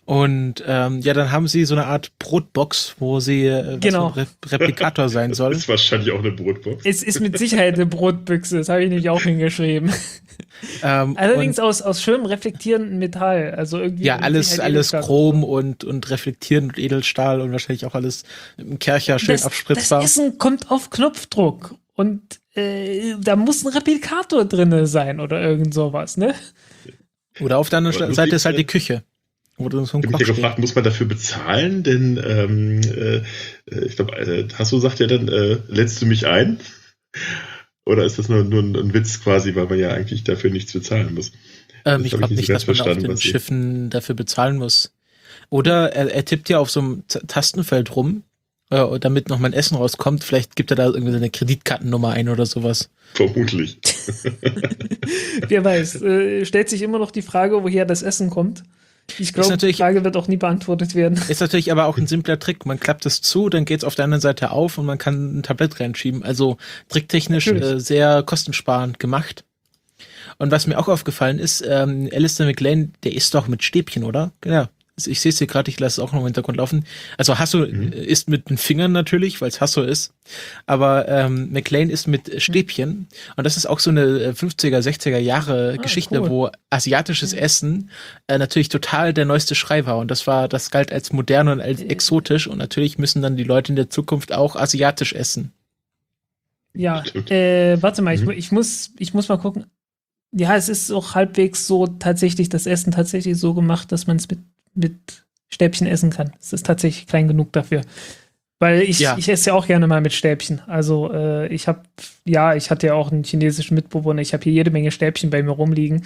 Und ja, dann haben sie so eine Art Brotbox, wo sie Genau. Replikator sein soll. Das ist wahrscheinlich auch eine Brotbox. Es ist mit Sicherheit eine Brotbüchse, das habe ich nämlich auch hingeschrieben. Allerdings aus schönem reflektierendem Metall. Also irgendwie ja, alles Edelstahl. Chrom und reflektierend und Edelstahl und wahrscheinlich auch alles mit dem Kercher schön abspritzbar. Das Essen kommt auf Knopfdruck und da muss ein Replikator drinne sein oder irgend sowas, ne? Oder auf der anderen Seite ist halt die Küche. Oder so ein Ich habe mich ja gefragt, muss man dafür bezahlen? Denn ich glaube, Hasso sagt ja dann, lädst du mich ein? Oder ist das nur ein Witz quasi, weil man ja eigentlich dafür nichts bezahlen muss? Ich glaube nicht, dass man auf den Schiffen dafür bezahlen muss. Oder er tippt ja auf so einem Tastenfeld rum, damit noch mal ein Essen rauskommt. Vielleicht gibt er da irgendwie seine Kreditkartennummer ein oder sowas. Vermutlich. Wer weiß. Stellt sich immer noch die Frage, woher das Essen kommt. Ich glaube, die Frage wird auch nie beantwortet werden. Ist natürlich aber auch ein simpler Trick. Man klappt es zu, dann geht es auf der anderen Seite auf und man kann ein Tablett reinschieben. Also tricktechnisch sehr kostensparend gemacht. Und was mir auch aufgefallen ist, Alistair McLean, der isst doch mit Stäbchen, oder? Genau. Ich sehe es hier gerade, ich lasse es auch noch im Hintergrund laufen. Also Hasso isst mit den Fingern natürlich, weil es Hasso ist. Aber McLean isst mit Stäbchen. Und das ist auch so eine 50er, 60er Jahre Geschichte, cool, wo asiatisches Essen natürlich total der neueste Schrei war. Und das galt als modern und als exotisch. Und natürlich müssen dann die Leute in der Zukunft auch asiatisch essen. Ja, warte mal, ich muss mal gucken. Ja, es ist auch halbwegs so tatsächlich, das Essen tatsächlich so gemacht, dass man es mit Stäbchen essen kann. Es ist tatsächlich klein genug dafür. Weil ich esse ja auch gerne mal mit Stäbchen. Also ich hatte ja auch einen chinesischen Mitbewohner. Ich habe hier jede Menge Stäbchen bei mir rumliegen.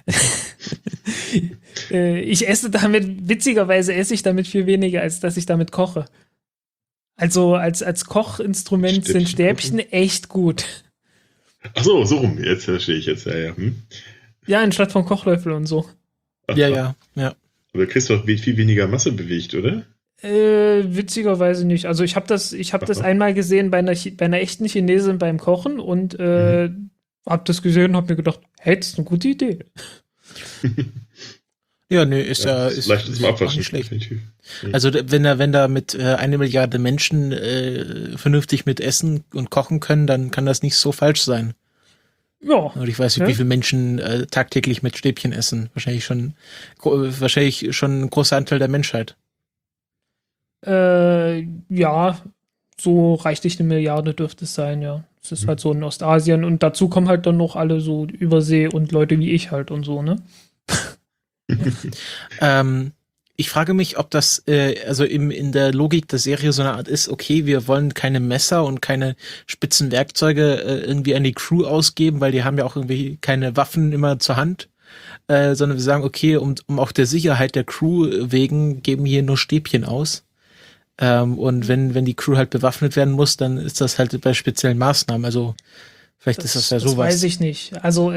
Witzigerweise esse ich damit viel weniger, als dass ich damit koche. Also als Kochinstrument sind Stäbchen echt gut. Ach so rum. Jetzt verstehe ich jetzt. Ja. Ja, anstatt von Kochlöffel und so. Ja. Aber du kriegst doch viel weniger Masse bewegt, oder? Witzigerweise nicht. Also ich habe das einmal gesehen bei einer echten Chinesin beim Kochen und habe das gesehen und habe mir gedacht, hey, das ist eine gute Idee. Ja, nee, ist leicht zum Abwaschen, nicht schlecht. Definitiv. Also wenn da mit 1 Milliarde Menschen vernünftig mit essen und kochen können, dann kann das nicht so falsch sein. Ja. Und ich weiß nicht, wie viele Menschen tagtäglich mit Stäbchen essen. Wahrscheinlich schon ein großer Anteil der Menschheit. Ja, so reichlich 1 Milliarde dürfte es sein, ja. Es ist halt so in Ostasien und dazu kommen halt dann noch alle so Übersee und Leute wie ich halt und so, ne? Ich frage mich, ob das also in der Logik der Serie so eine Art ist, okay, wir wollen keine Messer und keine spitzen Werkzeuge irgendwie an die Crew ausgeben, weil die haben ja auch irgendwie keine Waffen immer zur Hand, sondern wir sagen, okay, um auch der Sicherheit der Crew wegen geben hier nur Stäbchen aus. Und wenn die Crew halt bewaffnet werden muss, dann ist das halt bei speziellen Maßnahmen. Also vielleicht ist das ja sowas. Das weiß ich nicht. Also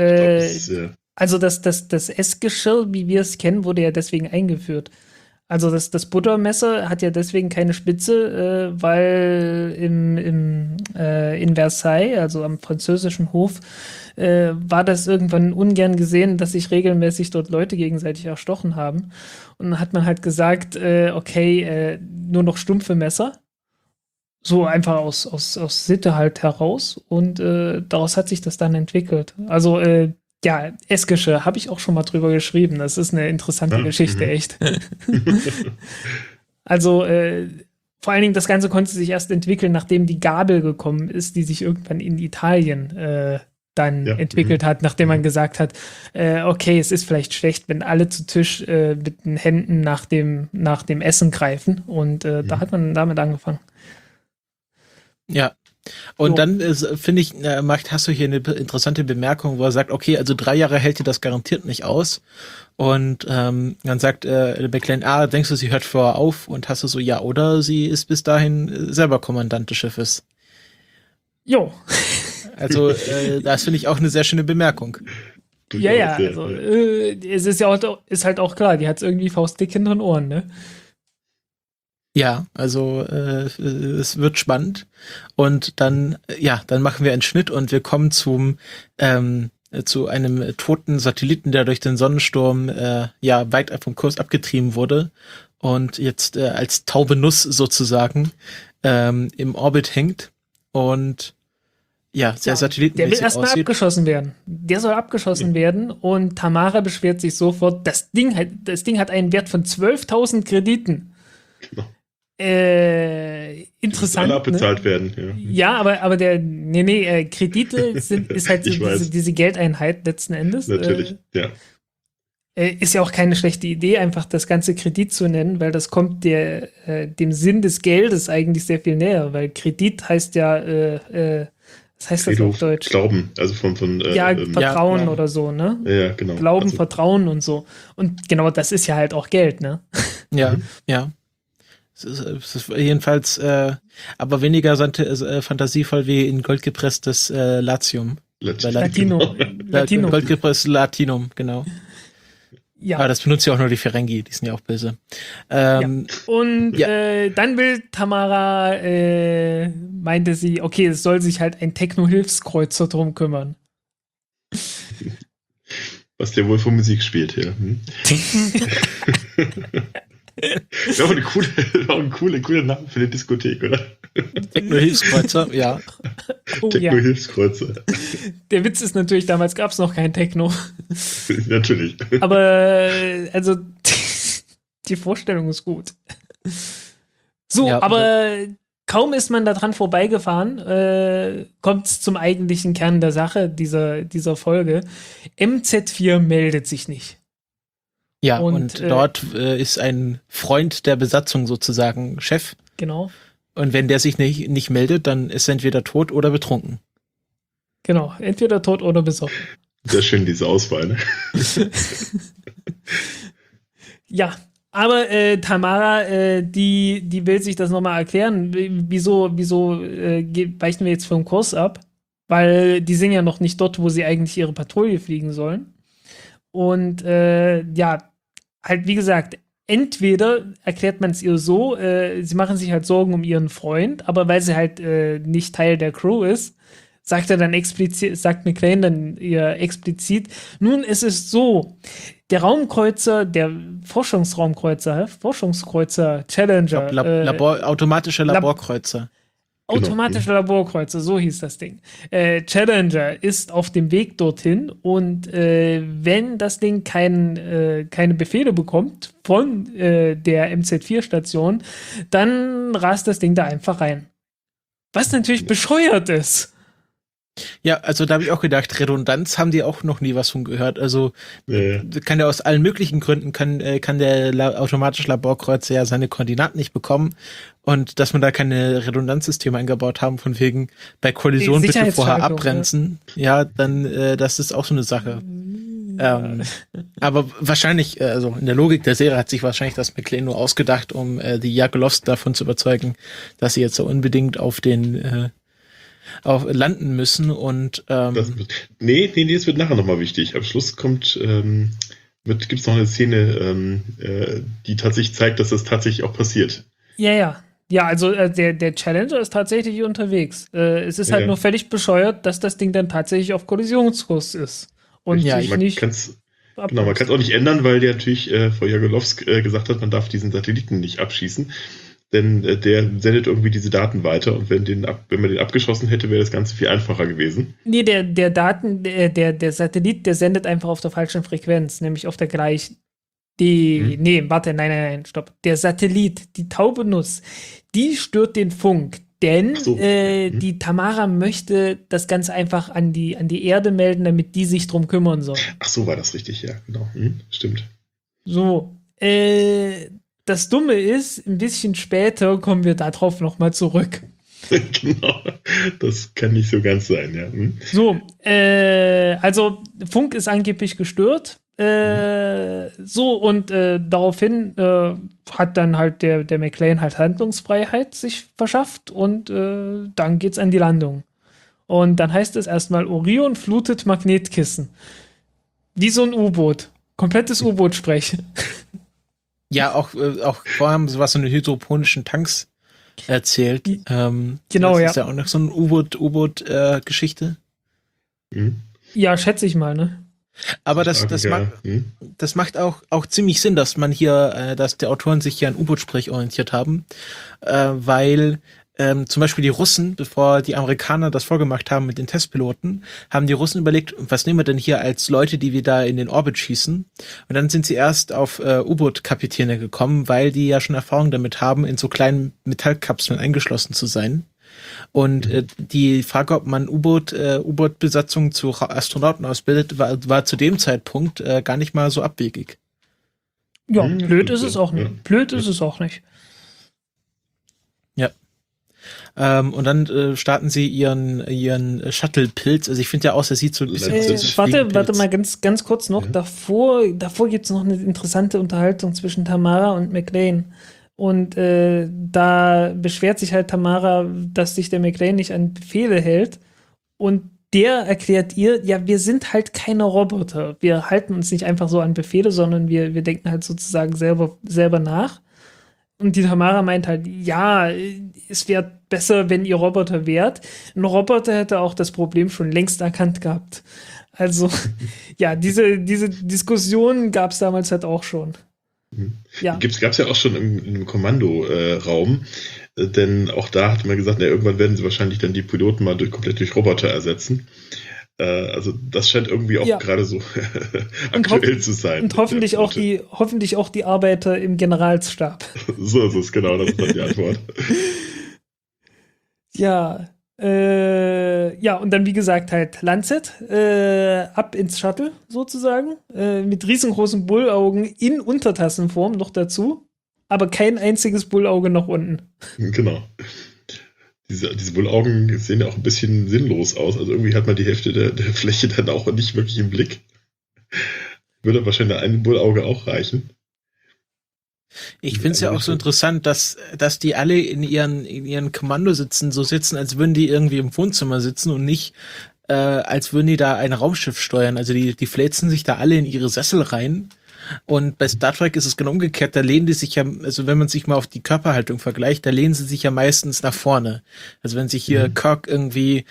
das Essgeschirr, wie wir es kennen, wurde ja deswegen eingeführt. Also das Buttermesser hat ja deswegen keine Spitze, weil in Versailles, also am französischen Hof, war das irgendwann ungern gesehen, dass sich regelmäßig dort Leute gegenseitig erstochen haben. Und dann hat man halt gesagt, nur noch stumpfe Messer. So einfach aus Sitte halt heraus. Und daraus hat sich das dann entwickelt. Also ja, Essgeschirr, habe ich auch schon mal drüber geschrieben. Das ist eine interessante Geschichte, echt. Also, vor allen Dingen, das Ganze konnte sich erst entwickeln, nachdem die Gabel gekommen ist, die sich irgendwann in Italien dann entwickelt hat, nachdem man gesagt hat, okay, es ist vielleicht schlecht, wenn alle zu Tisch mit den Händen nach dem Essen greifen. Und da hat man damit angefangen. Ja. Und dann finde ich, hast du hier eine interessante Bemerkung, wo er sagt, okay, also 3 Jahre hält dir das garantiert nicht aus. Und dann sagt McLean, denkst du, sie hört vorher auf? Und hast du so, ja, oder sie ist bis dahin selber Kommandant des Schiffes. Jo. Also das finde ich auch eine sehr schöne Bemerkung. Ja, also es ist ist halt auch klar, die hat es irgendwie faustdick hinter den Ohren, ne? Ja, also es wird spannend und dann machen wir einen Schnitt und wir kommen zum zu einem toten Satelliten, der durch den Sonnensturm weit vom Kurs abgetrieben wurde und jetzt als taube Nuss sozusagen im Orbit hängt und der Satelliten. Der will erstmal abgeschossen werden. Der soll abgeschossen werden und Tamara beschwert sich sofort, das Ding hat einen Wert von 12.000 Krediten. Genau. Interessant. Alle abbezahlt werden. Ja, aber Kredite ist halt diese Geldeinheit letzten Endes. Natürlich, ja. Ist ja auch keine schlechte Idee, einfach das ganze Kredit zu nennen, weil das kommt dem Sinn des Geldes eigentlich sehr viel näher, weil Kredit heißt ja, was heißt das auf Deutsch? Glauben, also von Vertrauen oder so, ne? Ja, genau. Glauben, also Vertrauen und so. Und genau das ist ja halt auch Geld, ne? Ja. Es ist jedenfalls aber weniger fantasievoll wie in goldgepresstes Latium. Latinum. Goldgepresstes Latinum, genau. Ja. Aber das benutzt ja auch nur die Ferengi, die sind ja auch böse. Und dann will Tamara, meinte sie, okay, es soll sich halt ein Techno-Hilfskreuzer drum kümmern. Was der wohl für Musik spielt hier. Ja, aber ein cooler Name für eine Diskothek, oder? Techno-Hilfskreuzer, ja. Techno-Hilfskreuzer. Der Witz ist natürlich, damals gab es noch kein Techno. Natürlich. Aber, also, die Vorstellung ist gut. So, ja, aber kaum ist man da dran vorbeigefahren, kommt es zum eigentlichen Kern der Sache dieser Folge. MZ4 meldet sich nicht. Ja, und dort ist ein Freund der Besatzung sozusagen Chef. Genau. Und wenn der sich nicht meldet, dann ist er entweder tot oder betrunken. Genau, entweder tot oder besoffen. Sehr schön, diese Auswahl, ne? Ja, aber Tamara, die will sich das nochmal erklären. Wieso weichen wir jetzt vom Kurs ab? Weil die sind ja noch nicht dort, wo sie eigentlich ihre Patrouille fliegen sollen. Und halt wie gesagt, entweder erklärt man es ihr so, sie machen sich halt Sorgen um ihren Freund, aber weil sie halt nicht Teil der Crew ist, sagt McClane dann ihr explizit, nun, es ist so, der Raumkreuzer, der Forschungskreuzer Challenger. Automatischer Laborkreuzer. Automatischer Laborkreuzer, so hieß das Ding. Challenger ist auf dem Weg dorthin und wenn das Ding keine Befehle bekommt von der MZ4-Station, dann rast das Ding da einfach rein. Was natürlich bescheuert ist. Ja, also da habe ich auch gedacht, Redundanz haben die auch noch nie was von gehört. Also kann ja aus allen möglichen Gründen kann der automatische Laborkreuzer ja seine Koordinaten nicht bekommen und dass man da keine Redundanzsysteme eingebaut haben, von wegen bei Kollision bitte vorher abbremsen. Ja, dann das ist auch so eine Sache. Aber wahrscheinlich, also in der Logik der Serie hat sich wahrscheinlich das McClane nur ausgedacht, um die Jagelovs davon zu überzeugen, dass sie jetzt so unbedingt auf landen müssen und das wird nachher nochmal wichtig. Am Schluss gibt es noch eine Szene, die tatsächlich zeigt, dass das tatsächlich auch passiert. Ja, also der Challenger ist tatsächlich unterwegs. Es ist halt nur völlig bescheuert, dass das Ding dann tatsächlich auf Kollisionskurs ist. Und man kann es auch nicht ändern, weil der natürlich Frau Jagelovs gesagt hat, man darf diesen Satelliten nicht abschießen. Denn der sendet irgendwie diese Daten weiter und wenn man den abgeschossen hätte, wäre das Ganze viel einfacher gewesen. Nee, der Satellit, der sendet einfach auf der falschen Frequenz, nämlich auf der gleichen. Nein, stopp. Der Satellit, die taube Nuss, die stört den Funk, denn die Tamara möchte das Ganze einfach an die Erde melden, damit die sich drum kümmern soll. Ach so, war das richtig, ja, genau. Stimmt. So, das Dumme ist, ein bisschen später kommen wir darauf nochmal zurück. Genau, das kann nicht so ganz sein, ja. So, also Funk ist angeblich gestört. Daraufhin hat dann halt der McClane halt Handlungsfreiheit sich verschafft und dann geht's an die Landung. Und dann heißt es erstmal, Orion flutet Magnetkissen. Wie so ein U-Boot. Komplettes U-Boot-Sprech. Ja, auch vorher haben sie was von den hydroponischen Tanks erzählt. Genau, das ist ja auch noch so eine U-Boot-Geschichte. Ja, schätze ich mal, ne? Aber das macht auch ziemlich Sinn, dass man hier, dass die Autoren sich hier an U-Boot-Sprech orientiert haben, weil zum Beispiel die Russen, bevor die Amerikaner das vorgemacht haben mit den Testpiloten, haben die Russen überlegt, was nehmen wir denn hier als Leute, die wir da in den Orbit schießen? Und dann sind sie erst auf U-Boot-Kapitäne gekommen, weil die ja schon Erfahrung damit haben, in so kleinen Metallkapseln eingeschlossen zu sein. Und die Frage, ob man U-Boot-Besatzung zu Astronauten ausbildet, war zu dem Zeitpunkt gar nicht mal so abwegig. Ja, blöd ist es auch nicht. Blöd ist es auch nicht. Ja. Und dann starten sie ihren Shuttle-Pilz. Also ich finde ja auch, er sieht so ein bisschen aus. Warte mal ganz kurz noch. Ja. Davor gibt es noch eine interessante Unterhaltung zwischen Tamara und McLean. Und da beschwert sich halt Tamara, dass sich der McLean nicht an Befehle hält. Und der erklärt ihr, ja, wir sind halt keine Roboter. Wir halten uns nicht einfach so an Befehle, sondern wir denken halt sozusagen selber nach. Und die Tamara meint halt, ja, es wäre besser, wenn ihr Roboter wärt. Ein Roboter hätte auch das Problem schon längst erkannt gehabt. Also, ja, diese Diskussion gab es damals halt auch schon. Ja. Gab's ja auch schon im Kommandoraum, denn auch da hat man gesagt, na, irgendwann werden sie wahrscheinlich dann die Piloten mal komplett durch Roboter ersetzen. Also das scheint irgendwie auch gerade so aktuell zu sein. Und hoffentlich auch die Arbeiter im Generalsstab. So ist es, genau, das ist dann die Antwort. Ja, und dann wie gesagt halt Lancet, ab ins Shuttle sozusagen, mit riesengroßen Bullaugen in Untertassenform noch dazu, aber kein einziges Bullauge nach unten. Genau. Diese Bullaugen sehen ja auch ein bisschen sinnlos aus, also irgendwie hat man die Hälfte der Fläche dann auch nicht wirklich im Blick. Würde wahrscheinlich ein Bullauge auch reichen. Ich finde es ja auch so interessant, dass die alle in ihren Kommandositzen so sitzen, als würden die irgendwie im Wohnzimmer sitzen und nicht, als würden die da ein Raumschiff steuern. Also die fläzen sich da alle in ihre Sessel rein. Und bei Star Trek ist es genau umgekehrt. Da lehnen die sich ja, also wenn man sich mal auf die Körperhaltung vergleicht, da lehnen sie sich ja meistens nach vorne. Also wenn sich hier Kirk irgendwie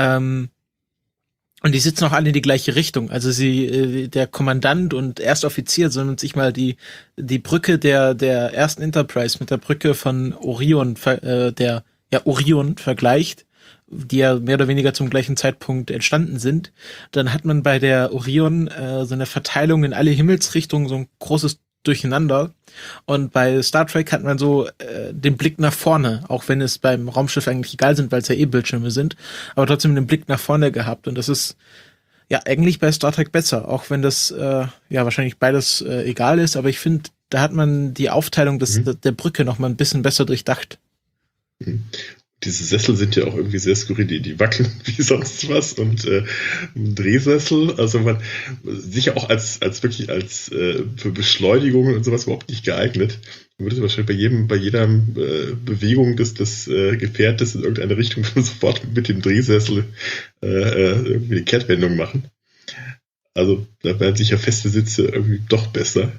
und die sitzen auch alle in die gleiche Richtung. Also der Kommandant und Erstoffizier, wenn man sich mal die Brücke der ersten Enterprise mit der Brücke von Orion, Orion vergleicht, die ja mehr oder weniger zum gleichen Zeitpunkt entstanden sind, dann hat man bei der Orion so eine Verteilung in alle Himmelsrichtungen, so ein großes Durcheinander. Und bei Star Trek hat man so den Blick nach vorne, auch wenn es beim Raumschiff eigentlich egal sind, weil es ja Bildschirme sind, aber trotzdem den Blick nach vorne gehabt. Und das ist ja eigentlich bei Star Trek besser, auch wenn das wahrscheinlich beides egal ist, aber ich finde, da hat man die Aufteilung der Brücke noch mal ein bisschen besser durchdacht. Diese Sessel sind ja auch irgendwie sehr skurril, die wackeln wie sonst was und ein Drehsessel, also man sicher auch als für Beschleunigungen und sowas überhaupt nicht geeignet. Man würde wahrscheinlich bei jeder Bewegung des Gefährtes in irgendeine Richtung sofort mit dem Drehsessel irgendwie eine Kehrtwendung machen. Also da wären sicher feste Sitze irgendwie doch besser.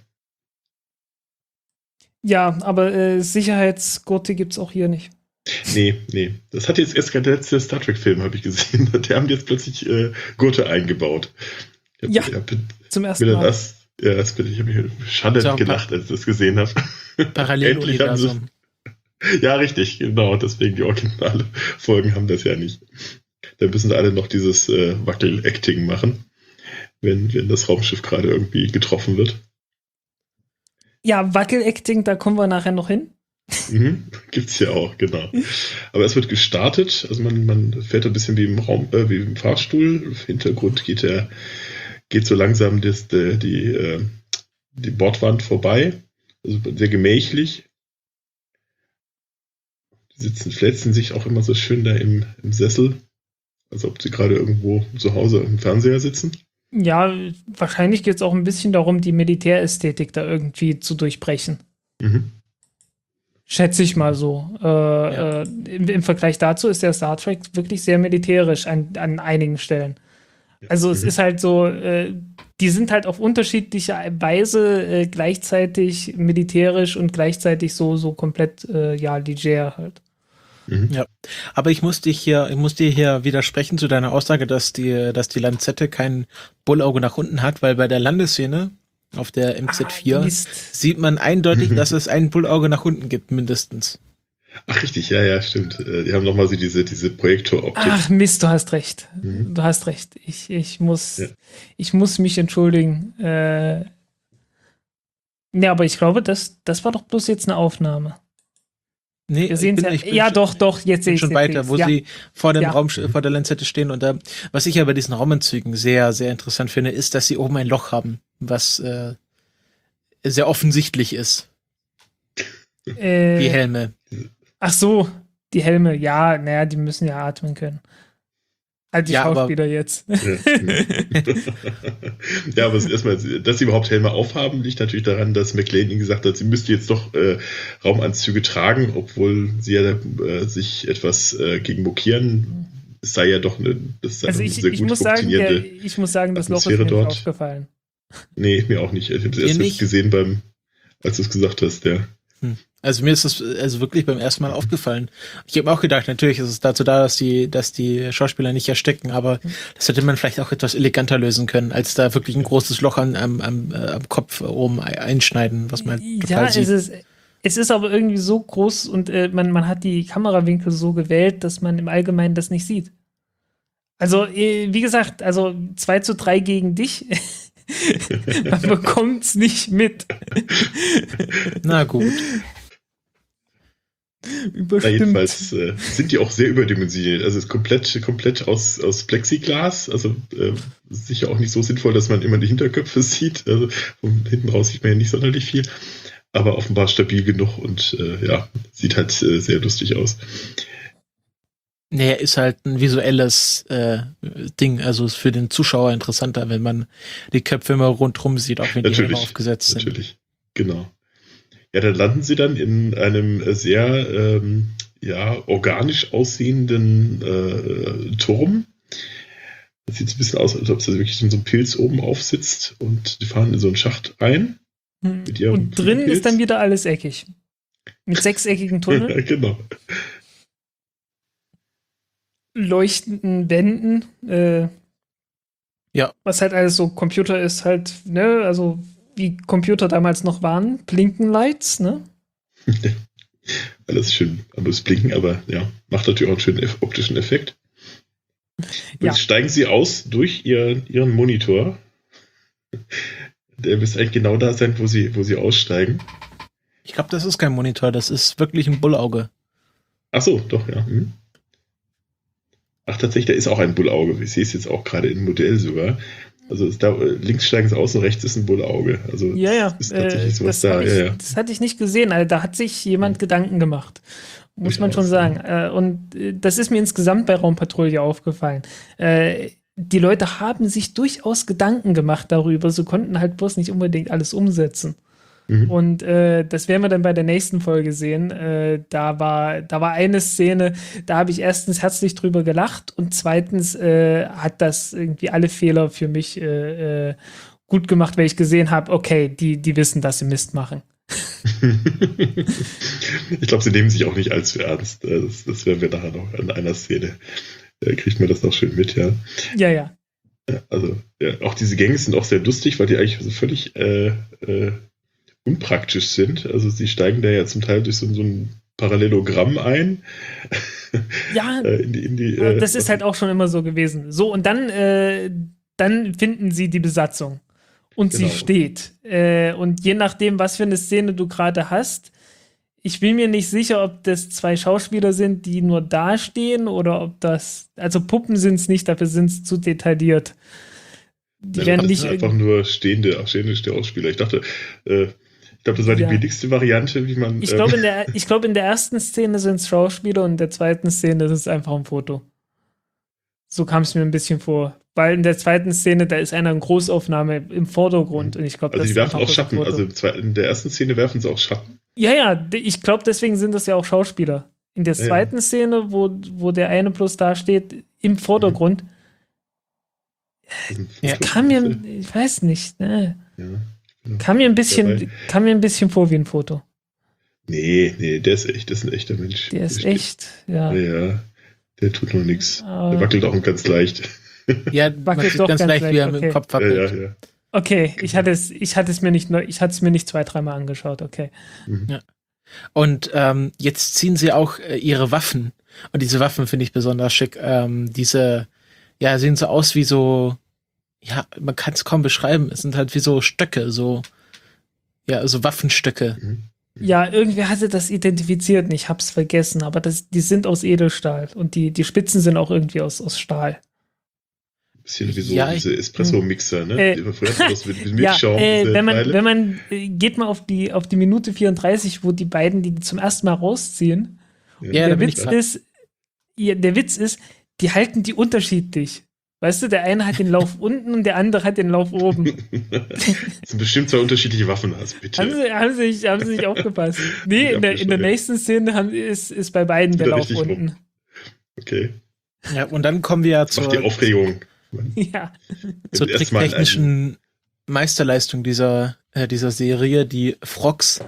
Ja, aber Sicherheitsgurte gibt's auch hier nicht. Nee. Das hat jetzt erst der letzte Star Trek-Film, habe ich gesehen. Der haben jetzt plötzlich Gurte eingebaut. Zum ersten Mal. Ich habe mich schade gelacht, als ich das gesehen habe. Paralleluniversum. Ja, richtig, genau. Deswegen die originale Folgen haben das ja nicht. Da müssen alle noch dieses Wackel-Acting machen, wenn das Raumschiff gerade irgendwie getroffen wird. Ja, Wackel-Acting, da kommen wir nachher noch hin. Gibt's ja auch, genau. Aber es wird gestartet, also man fährt ein bisschen wie im Fahrstuhl. Im Hintergrund geht so langsam die Bordwand vorbei. Also sehr gemächlich. Die fläzen sich auch immer so schön da im Sessel, als ob sie gerade irgendwo zu Hause im Fernseher sitzen. Ja, wahrscheinlich geht es auch ein bisschen darum, die Militärästhetik da irgendwie zu durchbrechen. Schätze ich mal so. Im Vergleich dazu ist der Star Trek wirklich sehr militärisch an einigen Stellen. Also es ist halt so, die sind halt auf unterschiedliche Weise gleichzeitig militärisch und gleichzeitig so komplett leger halt. Ja, aber ich muss dir hier widersprechen zu deiner Aussage, dass die Lanzette kein Bullauge nach unten hat, weil bei der Landeszene auf der MZ4 sieht man eindeutig, dass es ein Bullauge nach unten gibt, mindestens. Ach, richtig, ja, stimmt. Die haben nochmal so diese Projektoroptik. Ach Mist, du hast recht. Du hast recht. Ich muss mich entschuldigen. Ja, aber ich glaube, das war doch bloß jetzt eine Aufnahme. Nee, wir sehen ja. Doch, jetzt sehe ich schon weiter, wo sie vor dem Raumschiff, vor der Lanzette stehen. Und was ich ja bei diesen Raumanzügen sehr, sehr interessant finde, ist, dass sie oben ein Loch haben, was sehr offensichtlich ist. Die Helme. Ach so, die Helme, ja, naja, die müssen ja atmen können. Halt die Schauspieler jetzt. Ja, aber erstmal, dass sie überhaupt Helme aufhaben, liegt natürlich daran, dass McLean ihnen gesagt hat, sie müsste jetzt doch Raumanzüge tragen, obwohl sie ja sich etwas gegen mokieren. Es sei ja doch eine sehr gut funktionierende ich muss sagen, das Loch ist mir nicht aufgefallen. Nee, mir auch nicht. Ich habe es erst gesehen, als du es gesagt hast, ja. Also mir ist das wirklich beim ersten Mal aufgefallen. Ich habe auch gedacht, natürlich ist es dazu da, dass die Schauspieler nicht ersticken, aber das hätte man vielleicht auch etwas eleganter lösen können, als da wirklich ein großes Loch am Kopf oben einschneiden, was man total sieht. Es ist aber irgendwie so groß und man hat die Kamerawinkel so gewählt, dass man im Allgemeinen das nicht sieht. Also, wie gesagt, 2:3 gegen dich. Man bekommt's nicht mit. Na gut. Jedenfalls sind die auch sehr überdimensioniert. Also es ist komplett aus Plexiglas. Also sicher auch nicht so sinnvoll, dass man immer die Hinterköpfe sieht. Also von hinten raus sieht man ja nicht sonderlich viel. Aber offenbar stabil genug und sieht halt sehr lustig aus. Naja, ist halt ein visuelles Ding, also ist für den Zuschauer interessanter, wenn man die Köpfe immer rundherum sieht, auch wenn die Helme aufgesetzt sind. Natürlich, genau. Ja, dann landen sie dann in einem sehr organisch aussehenden Turm. Das sieht so ein bisschen aus, als ob es wirklich in so einem Pilz oben aufsitzt und die fahren in so einen Schacht ein. Und drin ist dann wieder alles eckig. Mit 6-eckigen Tunneln. Ja, genau. Leuchtenden Wänden, was halt alles so Computer ist, halt, ne, also wie Computer damals noch waren, Blinkenlights, ne? Alles schön, aber das Blinken, aber ja, macht natürlich auch einen schönen optischen Effekt. Und jetzt steigen sie aus durch ihren Monitor. Der müsste eigentlich genau da sein, wo sie aussteigen. Ich glaube, das ist kein Monitor, das ist wirklich ein Bullauge. Ach so, doch, ja. Ach, tatsächlich, da ist auch ein Bullauge. Ich sehe es jetzt auch gerade im Modell sogar. Also links steigen sie aus und rechts ist ein Bullauge. Also ist tatsächlich sowas da. Das hatte ich nicht gesehen. Also, da hat sich jemand Gedanken gemacht. Muss man schon sagen. Und das ist mir insgesamt bei Raumpatrouille aufgefallen. Die Leute haben sich durchaus Gedanken gemacht darüber. Sie konnten halt bloß nicht unbedingt alles umsetzen. Und das werden wir dann bei der nächsten Folge sehen. Da war eine Szene, da habe ich erstens herzlich drüber gelacht und zweitens hat das irgendwie alle Fehler für mich gut gemacht, weil ich gesehen habe, okay, die wissen, dass sie Mist machen. Ich glaube, sie nehmen sich auch nicht allzu ernst. Das werden wir nachher noch an einer Szene. Kriegt man das noch schön mit, ja. Ja. Also, auch diese Gänge sind auch sehr lustig, weil die eigentlich so völlig unpraktisch sind. Also sie steigen da ja zum Teil durch so ein Parallelogramm ein. Ja, das ist halt auch schon immer so gewesen. So, und dann finden sie die Besatzung. Und sie steht. Und je nachdem, was für eine Szene du gerade hast, ich bin mir nicht sicher, ob das 2 Schauspieler sind, die nur da stehen oder ob das, also Puppen sind es nicht, dafür sind es zu detailliert. Die werden nicht einfach nur stehende Schauspieler. Ich dachte, das war die billigste Variante, wie man. Ich glaube, in der ersten Szene sind es Schauspieler und in der zweiten Szene ist es einfach ein Foto. So kam es mir ein bisschen vor. Weil in der zweiten Szene, da ist einer in Großaufnahme im Vordergrund. Und ich glaube, also die werfen auch Schatten. Also in der ersten Szene werfen sie auch Schatten. Ja, ich glaube, deswegen sind das ja auch Schauspieler. In der zweiten Szene, wo der eine bloß da steht, im Vordergrund, kam mir, ich weiß nicht, ne? Ja. Kam mir ein bisschen vor wie ein Foto. Nee, der ist echt, das ist ein echter Mensch. Der ist echt, ja. Ja, der tut noch nichts. Aber- Der wackelt auch ganz leicht. Ja, man Wackelt sieht doch ganz ganz leicht, wie er leicht, mit dem okay. Kopf wackelt. Ja. Okay, ich hatte es mir nicht 2-3 Mal angeschaut, okay. Und jetzt ziehen sie auch ihre Waffen. Und diese Waffen finde ich besonders schick. Sehen so aus wie so, ja, man kann es kaum beschreiben. Es sind halt wie so Stöcke, so Waffenstöcke. Ja, irgendwer hatte das identifiziert und ich hab's vergessen, aber die sind aus Edelstahl und die Spitzen sind auch irgendwie aus Stahl. Bisschen wie so Ja, diese Espresso-Mixer, ne? Die man früher hatte, das mit Milchschaum. diese wenn Teile. geht mal auf die Minute 34, wo die beiden die zum ersten Mal rausziehen. Ja, da Der bin ich Der Witz ist, die halten die unterschiedlich. Weißt du, der eine hat den Lauf unten und der andere hat den Lauf oben. Das sind bestimmt zwei unterschiedliche Waffen hast, bitte. Haben sie nicht aufgepasst. Nee, in der nächsten Szene ist bei beiden der Wieder Lauf richtig rum. unten. Okay. Ja, und dann kommen wir Das macht die Aufregung. Ja. zur Erstmal tricktechnischen Meisterleistung dieser Serie, die Frogs,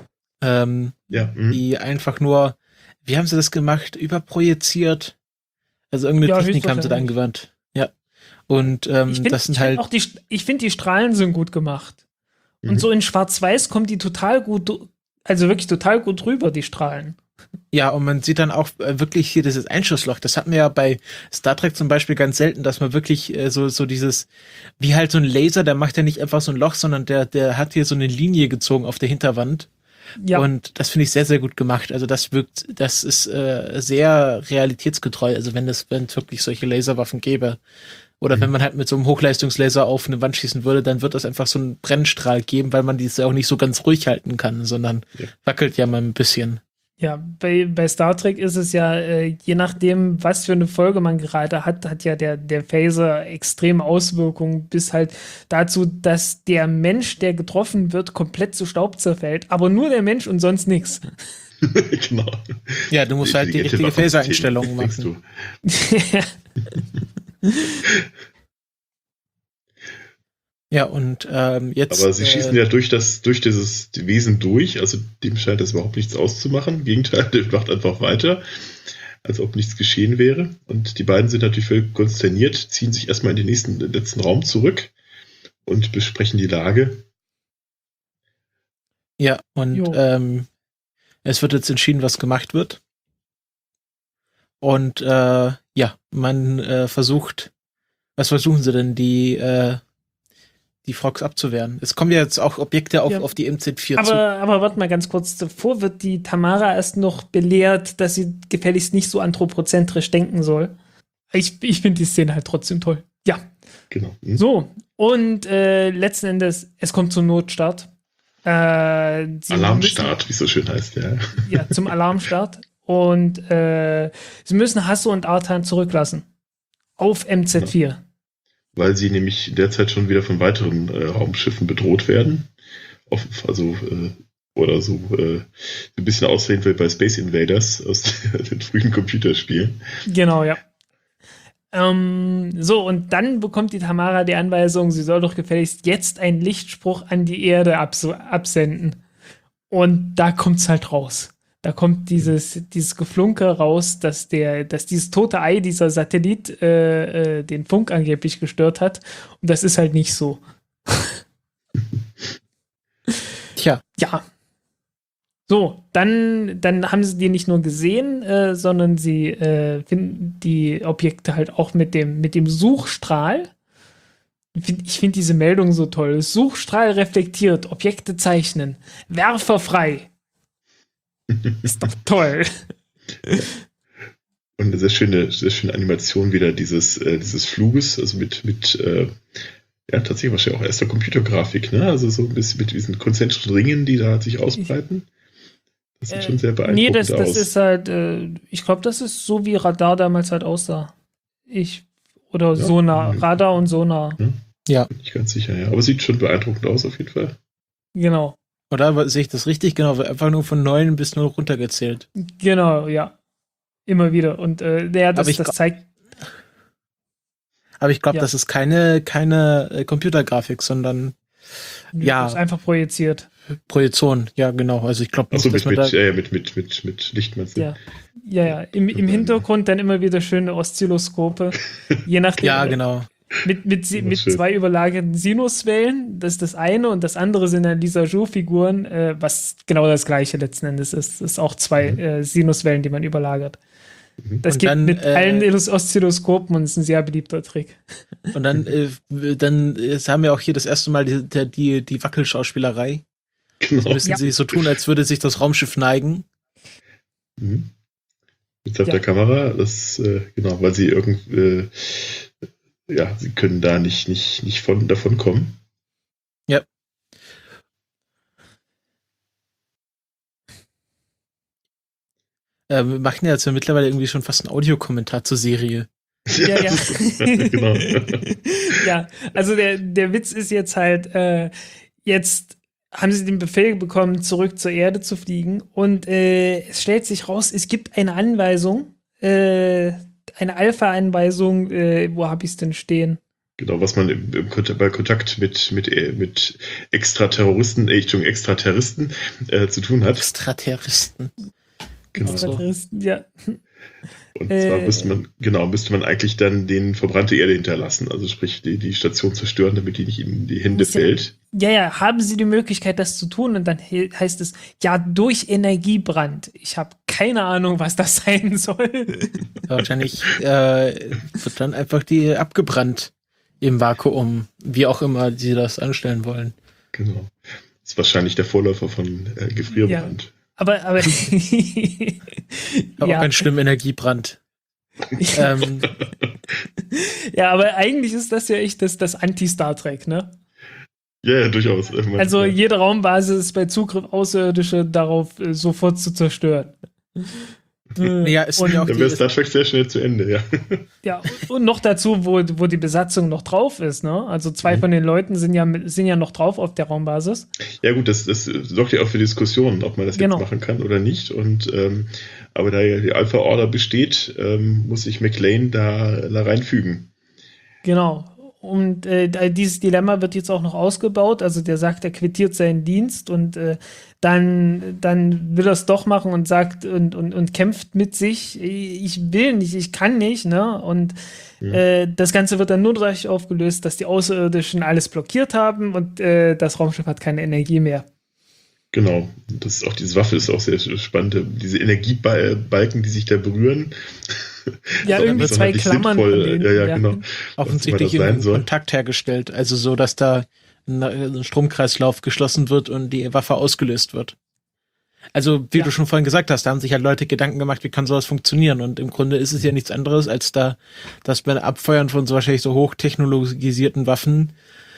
die einfach nur, wie haben sie das gemacht? Überprojiziert? Also irgendeine Ja, Technik haben sie da höchstwahrscheinlich. angewandt. Ja. Und das sind halt, Ich finde, die Strahlen sind gut gemacht. Und so in Schwarz-Weiß kommen die total gut, also wirklich total gut rüber, die Strahlen. ja, und man sieht dann auch wirklich hier dieses Einschussloch. Das hatten wir ja bei Star Trek zum Beispiel ganz selten, dass man wirklich so dieses, wie halt so ein Laser, der macht ja nicht einfach so ein Loch, sondern der hat hier so eine Linie gezogen auf der Hinterwand. Ja. Und das finde ich sehr, sehr gut gemacht. Also das ist sehr realitätsgetreu. Also wenn es wirklich solche Laserwaffen gäbe. Oder wenn man halt mit so einem Hochleistungslaser auf eine Wand schießen würde, dann wird das einfach so einen Brennstrahl geben, weil man dieses auch nicht so ganz ruhig halten kann, sondern wackelt ja mal ein bisschen. Ja, bei Star Trek ist es ja, je nachdem, was für eine Folge man gerade hat ja der Phaser extreme Auswirkungen bis halt dazu, dass der Mensch, der getroffen wird, komplett zu Staub zerfällt. Aber nur der Mensch und sonst nichts. Genau. Ja, du musst halt die richtige Phaser-Einstellung machen. Ja, und jetzt. Aber sie schießen ja durch dieses Wesen durch, also dem scheint das überhaupt nichts auszumachen. Im Gegenteil, der macht einfach weiter, als ob nichts geschehen wäre. Und die beiden sind natürlich völlig konsterniert, ziehen sich erstmal in den letzten Raum zurück und besprechen die Lage. Ja, und es wird jetzt entschieden, was gemacht wird. Und man versucht, was versuchen sie denn, die Frogs abzuwehren? Es kommen ja jetzt auch Objekte auf die MZ4 zu. Aber warte mal ganz kurz, davor wird die Tamara erst noch belehrt, dass sie gefälligst nicht so anthropozentrisch denken soll. Ich finde die Szene halt trotzdem toll. Ja. Genau. So, und letzten Endes, es kommt zum Notstart. Alarmstart, wie es so schön heißt, ja. Ja, zum Alarmstart. Und sie müssen Hasso und Artan zurücklassen. Auf MZ4. Ja. Weil sie nämlich derzeit schon wieder von weiteren Raumschiffen bedroht werden. Oder so ein bisschen aussehen wie bei Space Invaders aus den frühen Computerspielen. Genau, ja. So, und dann bekommt die Tamara die Anweisung, sie soll doch gefälligst jetzt einen Lichtspruch an die Erde absenden. Und da kommt's halt raus. Da kommt dieses Geflunker raus, dass dieses tote Ei, dieser Satellit, den Funk angeblich gestört hat. Und das ist halt nicht so. Tja. Ja. So, dann haben sie die nicht nur gesehen, sondern sie finden die Objekte halt auch mit dem Suchstrahl. Ich finde diese Meldung so toll. Suchstrahl reflektiert, Objekte zeichnen, Werfer frei. Ist doch toll. Und eine sehr schöne Animation wieder dieses Fluges, also mit tatsächlich wahrscheinlich auch erster Computergrafik, ne? Also so ein bisschen mit diesen konzentrischen Ringen, die da sich ausbreiten. Das sieht schon sehr beeindruckend aus. Nee, das ist halt, ich glaube, das ist so, wie Radar damals halt aussah. Sonar, Radar und Sonar. Ja. Bin ich ganz sicher, ja. Aber sieht schon beeindruckend aus, auf jeden Fall. Genau. Oder sehe ich das richtig? Genau, einfach nur von 9 bis 0 runtergezählt. Genau, ja. Immer wieder. Und das zeigt. Aber ich glaube, das ist keine Computergrafik, sondern Das ist einfach projiziert. Projektion, ja genau. Also ich glaube Achso, nicht, dass man mit Licht meinst du? Ja. Im Hintergrund dann immer wieder schöne Oszilloskope. Je nachdem. Ja, genau. Mit schön. 2 überlagerten Sinuswellen, das ist das eine, und das andere sind dann Lissajous-Figuren, was genau das gleiche letzten Endes ist. Das ist auch 2 Sinuswellen, die man überlagert. Das Und geht dann, mit allen Oszilloskopen und ist ein sehr beliebter Trick. Und dann haben wir auch hier das erste Mal die Wackelschauspielerei. Genau. So müssen sie so tun, als würde sich das Raumschiff neigen. Jetzt auf der Kamera, das, genau, weil sie sie können da nicht davon kommen. Ja. Wir machen ja jetzt mittlerweile irgendwie schon fast einen Audiokommentar zur Serie. Ja. Genau. Ja, also der Witz ist jetzt halt, jetzt haben sie den Befehl bekommen, zurück zur Erde zu fliegen, und es stellt sich raus, es gibt eine Anweisung, eine Alpha-Anweisung, wo habe ich es denn stehen? Genau, was man bei Kontakt mit Extraterroristen zu tun hat. Extraterroristen. Genau. Extraterroristen, ja. Und zwar müsste man eigentlich dann den verbrannte Erde hinterlassen, also sprich die Station zerstören, damit die nicht in die Hände fällt. Ja, haben Sie die Möglichkeit, das zu tun? Und dann heißt es, ja, durch Energiebrand. Ich habe keine Ahnung, was das sein soll. Wahrscheinlich wird dann einfach die abgebrannt im Vakuum, wie auch immer sie das anstellen wollen. Genau. Das ist wahrscheinlich der Vorläufer von Gefrierbrand. Ja. Aber Aber auch ein schlimmer Energiebrand. Ja, aber eigentlich ist das ja echt das Anti-Star Trek, ne? Ja, durchaus. Also jede Raumbasis ist bei Zugriff Außerirdische darauf sofort zu zerstören. Ja, ist ja auch dann wäre Star Trek sehr schnell zu Ende, ja. Ja, und noch dazu, wo die Besatzung noch drauf ist, ne? Also 2 von den Leuten sind ja noch drauf auf der Raumbasis. Ja gut, das sorgt ja auch für Diskussionen, ob man das jetzt machen kann oder nicht. Und aber da ja die Alpha Order besteht, muss sich McLean da reinfügen. Genau. Und dieses Dilemma wird jetzt auch noch ausgebaut. Also der sagt, er quittiert seinen Dienst, und dann will er es doch machen und sagt und kämpft mit sich. Ich will nicht, ich kann nicht, ne? Und das Ganze wird dann nur dadurch aufgelöst, dass die Außerirdischen alles blockiert haben, und das Raumschiff hat keine Energie mehr. Genau. Diese Waffe ist auch sehr spannend. Diese Energiebalken, die sich da berühren. Ja, irgendwie 2 Klammern von denen. Ja, genau. Offensichtlich in Kontakt hergestellt, also so, dass da ein Stromkreislauf geschlossen wird und die Waffe ausgelöst wird. Also, wie du schon vorhin gesagt hast, da haben sich halt Leute Gedanken gemacht, wie kann sowas funktionieren, und im Grunde ist es ja nichts anderes, als dass beim Abfeuern von so wahrscheinlich so hochtechnologisierten Waffen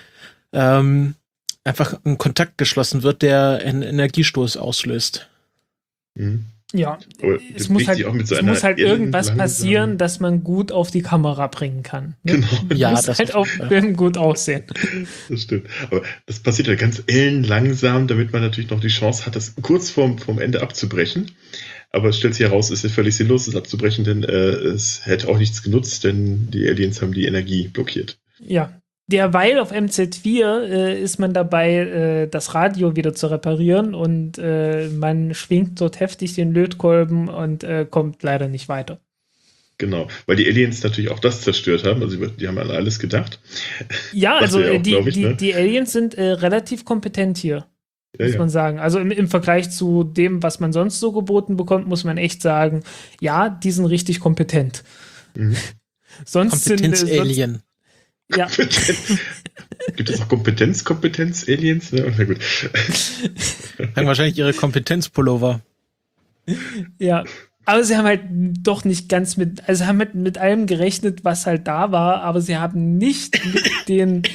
einfach ein Kontakt geschlossen wird, der einen Energiestoß auslöst. Mhm. Ja, es muss halt irgendwas passieren, dass man gut auf die Kamera bringen kann. Ne? Genau. Ja, muss das halt auf Film gut aussehen. Das stimmt. Aber das passiert ja ganz ellenlangsam, damit man natürlich noch die Chance hat, das kurz vorm Ende abzubrechen. Aber es stellt sich heraus, es ist völlig sinnlos, das abzubrechen, denn es hätte auch nichts genutzt, denn die Aliens haben die Energie blockiert. Ja. Derweil auf MZ4 ist man dabei, das Radio wieder zu reparieren, und man schwingt dort heftig den Lötkolben und kommt leider nicht weiter. Genau, weil die Aliens natürlich auch das zerstört haben, also die haben an alles gedacht. Ja, also die Aliens sind relativ kompetent hier, muss man sagen. Also im Vergleich zu dem, was man sonst so geboten bekommt, muss man echt sagen, ja, die sind richtig kompetent. Mhm. Kompetenz-Alien. Ja. Gibt es auch Kompetenz-Aliens? Ja, na gut. Haben wahrscheinlich ihre Kompetenzpullover. Ja, aber sie haben halt doch nicht ganz haben mit allem gerechnet, was halt da war, aber sie haben nicht mit den,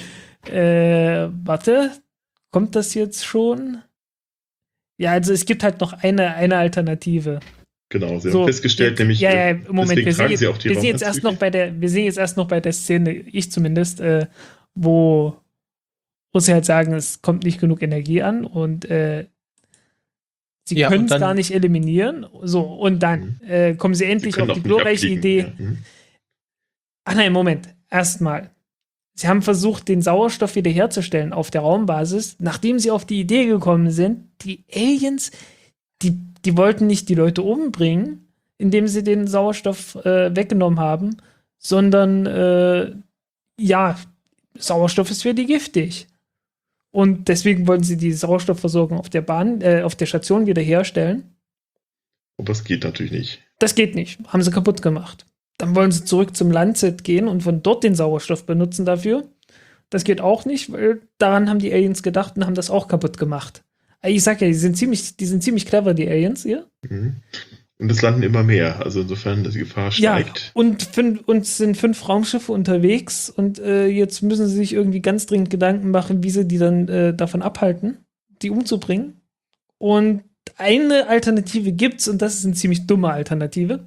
kommt das jetzt schon? Ja, also es gibt halt noch eine Alternative. Genau, sie haben festgestellt, nämlich Moment, wir sind jetzt erst noch bei der Szene, ich zumindest, wo sie halt sagen, es kommt nicht genug Energie an, und sie können es gar nicht eliminieren. So, und dann kommen sie endlich auf die glorreiche Idee. Ach nein, Moment, erstmal. Sie haben versucht, den Sauerstoff wiederherzustellen auf der Raumbasis, nachdem sie auf die Idee gekommen sind, die Aliens, die wollten nicht die Leute umbringen, indem sie den Sauerstoff weggenommen haben, sondern Sauerstoff ist für die giftig. Und deswegen wollten sie die Sauerstoffversorgung auf der Station wiederherstellen. Aber das geht natürlich nicht. Das geht nicht. Haben sie kaputt gemacht. Dann wollen sie zurück zum Landsat gehen und von dort den Sauerstoff benutzen dafür. Das geht auch nicht, weil daran haben die Aliens gedacht und haben das auch kaputt gemacht. Ich sag ja, die sind ziemlich clever, die Aliens hier. Mhm. Und es landen immer mehr. Also insofern, die Gefahr steigt. Ja, und sind 5 Raumschiffe unterwegs und jetzt müssen sie sich irgendwie ganz dringend Gedanken machen, wie sie die dann davon abhalten, die umzubringen. Und eine Alternative gibt's und das ist eine ziemlich dumme Alternative.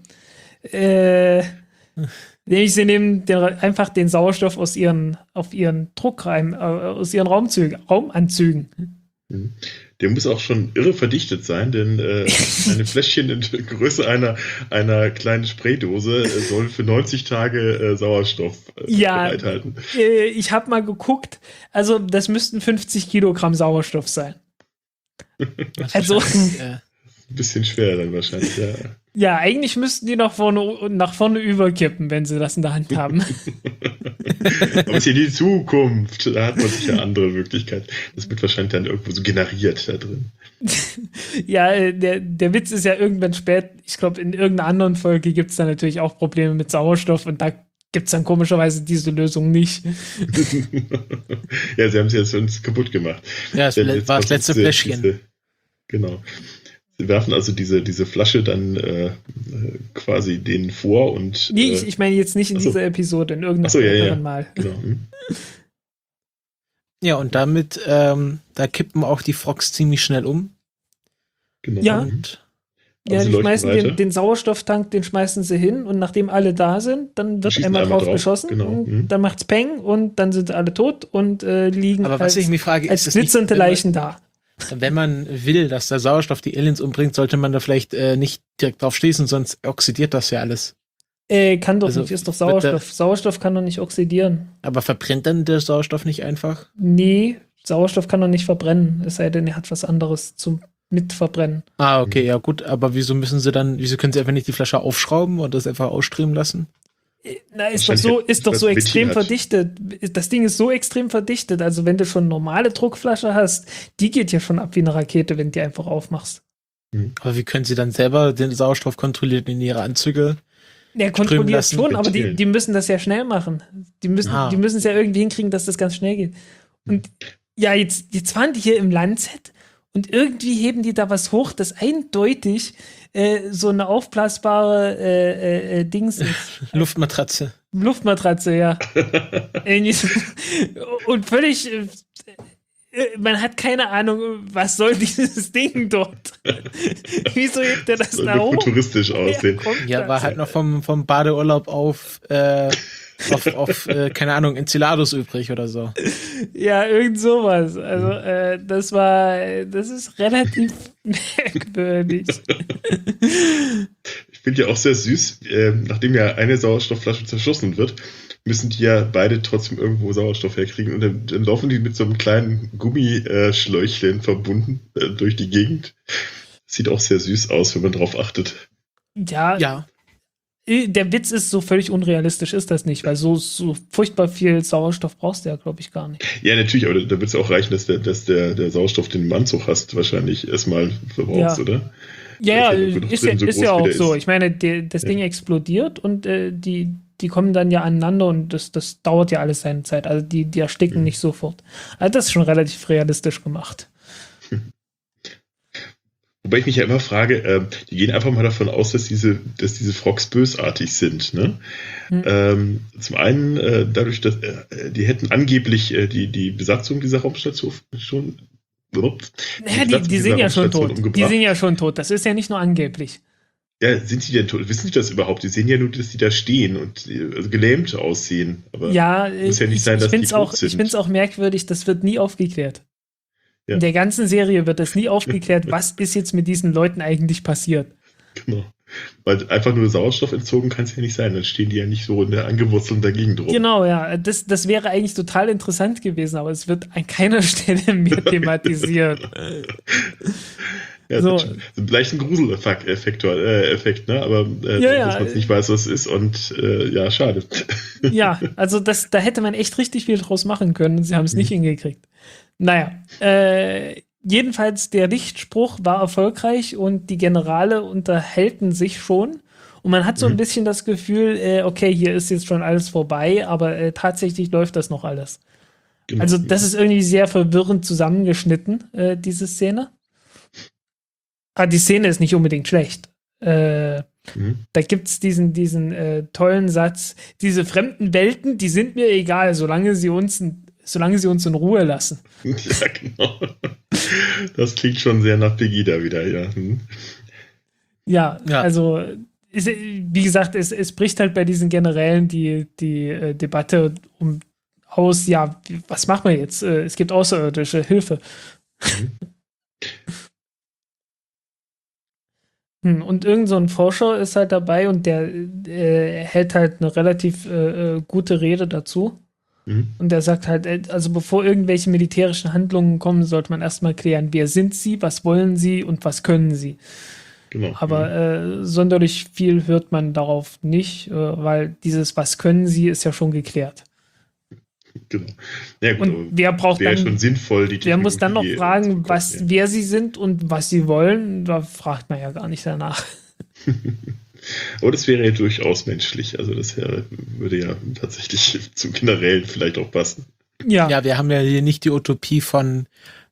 Nämlich sie nehmen einfach den Sauerstoff aus ihren Raumanzügen. Der muss auch schon irre verdichtet sein, denn eine Fläschchen in der Größe einer kleinen Spraydose soll für 90 Tage Sauerstoff bereithalten. Ich habe mal geguckt, also das müssten 50 Kilogramm Sauerstoff sein. Also ein bisschen schwer dann wahrscheinlich, ja. Ja, eigentlich müssten die nach vorne überkippen, wenn sie das in der Hand haben. Aber es ist ja die Zukunft. Da hat man sicher andere Möglichkeiten. Das wird wahrscheinlich dann irgendwo so generiert da drin. Ja, der Witz ist ja irgendwann spät. Ich glaube, in irgendeiner anderen Folge gibt es dann natürlich auch Probleme mit Sauerstoff und da gibt es dann komischerweise diese Lösung nicht. Ja, sie haben es jetzt uns kaputt gemacht. Ja, es war das letzte Fläschchen. Genau. Sie werfen also diese Flasche dann quasi denen vor und. Nee, ich meine jetzt nicht in dieser Episode, in irgendeinem anderen Mal. Genau. Ja, und damit, da kippen auch die Frogs ziemlich schnell um. Genau. Ja. Die schmeißen den Sauerstofftank, den schmeißen sie hin und nachdem alle da sind, dann wird einmal drauf geschossen. Genau. Und dann macht's Peng und dann sind alle tot und liegen aber was ich mich frage, als glitzernde Leichen da. Wenn man will, dass der Sauerstoff die Aliens umbringt, sollte man da vielleicht nicht direkt drauf schließen, sonst oxidiert das ja alles. Kann doch nicht, ist doch Sauerstoff. Sauerstoff kann doch nicht oxidieren. Aber verbrennt dann der Sauerstoff nicht einfach? Nee, Sauerstoff kann doch nicht verbrennen, es sei denn, er hat was anderes zum Mitverbrennen. Ah, okay, ja gut, aber wieso können sie einfach nicht die Flasche aufschrauben und das einfach ausströmen lassen? Na, ist doch so extrem verdichtet. Das Ding ist so extrem verdichtet. Also wenn du schon normale Druckflasche hast, die geht ja schon ab wie eine Rakete, wenn du die einfach aufmachst. Aber wie können sie dann selber den Sauerstoff kontrolliert in ihre Anzüge? Ja, kontrolliert schon, aber die müssen das ja schnell machen. Die müssen es ja irgendwie hinkriegen, dass das ganz schnell geht. Und ja, jetzt waren die hier im Landsat und irgendwie heben die da was hoch, das eindeutig so eine aufblasbare Dings ist. Luftmatratze. Luftmatratze, ja. Und völlig, man hat keine Ahnung, was soll dieses Ding dort? Wieso hebt der das da hoch? Futuristisch aussehen. Ja, war halt noch vom Badeurlaub auf keine Ahnung, Enceladus übrig oder so. Ja, irgend sowas. Also, das ist relativ merkwürdig. Ich finde ja auch sehr süß, nachdem ja eine Sauerstoffflasche zerschossen wird, müssen die ja beide trotzdem irgendwo Sauerstoff herkriegen und dann laufen die mit so einem kleinen Gummischläuchchen verbunden durch die Gegend. Sieht auch sehr süß aus, wenn man drauf achtet. Ja. Der Witz ist, so völlig unrealistisch ist das nicht, weil so furchtbar viel Sauerstoff brauchst du ja, glaube ich, gar nicht. Ja, natürlich, aber da wird es auch reichen, dass der Sauerstoff, den du im Anzug hast, wahrscheinlich erstmal verbrauchst, oder? Ja, ist ja auch so. Ich meine, das Ding explodiert und die kommen dann ja aneinander und das dauert ja alles seine Zeit. Also die ersticken nicht sofort. Also das ist schon relativ realistisch gemacht. Wobei ich mich ja immer frage, die gehen einfach mal davon aus, dass diese Frogs bösartig sind. Ne? Zum einen dadurch, dass die hätten angeblich die Besatzung dieser Raumstation schon. Naja, die sind ja schon tot. Die sind ja schon tot. Das ist ja nicht nur angeblich. Ja, sind sie denn tot? Wissen Sie das überhaupt? Die sehen ja nur, dass die da stehen und gelähmt aussehen. Aber ja, muss ja nicht sein, dass die tot sind. Ich finde es auch merkwürdig, das wird nie aufgeklärt. In der ganzen Serie wird das nie aufgeklärt, was ist jetzt mit diesen Leuten eigentlich passiert. Genau. Weil einfach nur Sauerstoff entzogen kann es ja nicht sein. Dann stehen die ja nicht so in der angewurzelten dagegen drum. Genau, ja. Das wäre eigentlich total interessant gewesen, aber es wird an keiner Stelle mehr thematisiert. Ja, so. Vielleicht ein Gruseleffekt, ne? Aber dass man nicht weiß, was es ist und ja, schade. Ja, also da hätte man echt richtig viel draus machen können und sie haben es nicht hingekriegt. Naja, jedenfalls der Lichtspruch war erfolgreich und die Generale unterhalten sich schon und man hat so ein bisschen das Gefühl, okay, hier ist jetzt schon alles vorbei, aber tatsächlich läuft das noch alles. Genau. Also das ist irgendwie sehr verwirrend zusammengeschnitten, diese Szene. Die Szene ist nicht unbedingt schlecht. Da gibt es diesen tollen Satz, diese fremden Welten, die sind mir egal, solange sie uns in Ruhe lassen. Ja, genau. Das klingt schon sehr nach Pegida wieder, ja. Ja, also wie gesagt, es bricht halt bei diesen Generälen die Debatte aus, ja, was machen wir jetzt? Es gibt außerirdische Hilfe. Und irgend so ein Forscher ist halt dabei und der hält halt eine relativ gute Rede dazu. Und der sagt halt, also bevor irgendwelche militärischen Handlungen kommen, sollte man erstmal klären, wer sind sie, was wollen sie und was können sie. Genau. Aber sonderlich viel hört man darauf nicht, weil dieses was können sie ist ja schon geklärt. Genau. Ja, gut, und wer braucht dann schon sinnvoll, die wer muss dann noch fragen, wer sie sind und was sie wollen? Da fragt man ja gar nicht danach. Aber das wäre ja durchaus menschlich. Also das würde ja tatsächlich zu Generälen vielleicht auch passen. Ja, wir haben ja hier nicht die Utopie von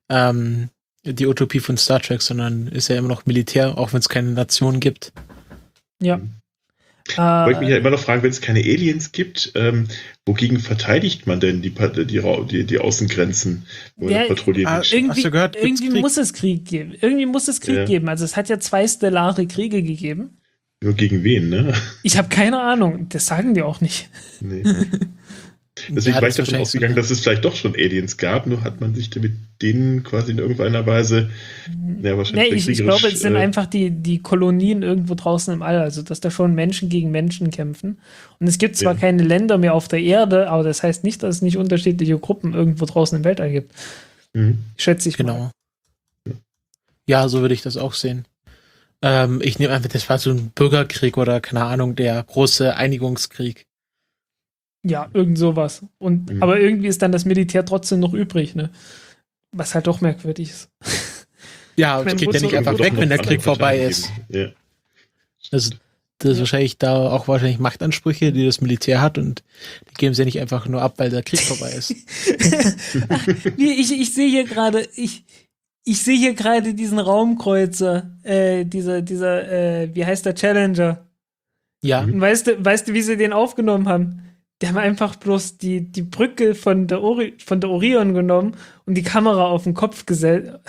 Star Trek, sondern ist ja immer noch Militär, auch wenn es keine Nation gibt. Ja. Ich wollte mich ja immer noch fragen, wenn es keine Aliens gibt, wogegen verteidigt man denn die Außengrenzen oder patrouilliert? Irgendwie muss es Krieg geben. Geben. Also es hat ja 2 stellare Kriege gegeben. Nur gegen wen, ne? Ich habe keine Ahnung. Das sagen die auch nicht. Nee. Deswegen war ich davon ausgegangen, dass es vielleicht doch schon Aliens gab, nur hat man sich mit denen quasi in irgendeiner Weise wahrscheinlich ich glaube, es sind einfach die Kolonien irgendwo draußen im All, also dass da schon Menschen gegen Menschen kämpfen. Und es gibt zwar keine Länder mehr auf der Erde, aber das heißt nicht, dass es nicht unterschiedliche Gruppen irgendwo draußen im Weltall gibt. Schätze ich mal. Ja, so würde ich das auch sehen. Ich nehme einfach, das war so ein Bürgerkrieg oder keine Ahnung, der große Einigungskrieg. Ja, irgend sowas. Aber irgendwie ist dann das Militär trotzdem noch übrig, ne? Was halt doch merkwürdig ist. Ja, es geht ja nicht einfach weg, wenn der Krieg vorbei ist. Ja. Das ist wahrscheinlich da auch Machtansprüche, die das Militär hat und die geben sie ja nicht einfach nur ab, weil der Krieg vorbei ist. Ich sehe hier gerade, ich sehe hier gerade diesen Raumkreuzer, dieser, wie heißt der, Challenger? Ja. Und weißt du, wie sie den aufgenommen haben? Die haben einfach bloß die Brücke von der Orion genommen und die Kamera auf den Kopf gestellt.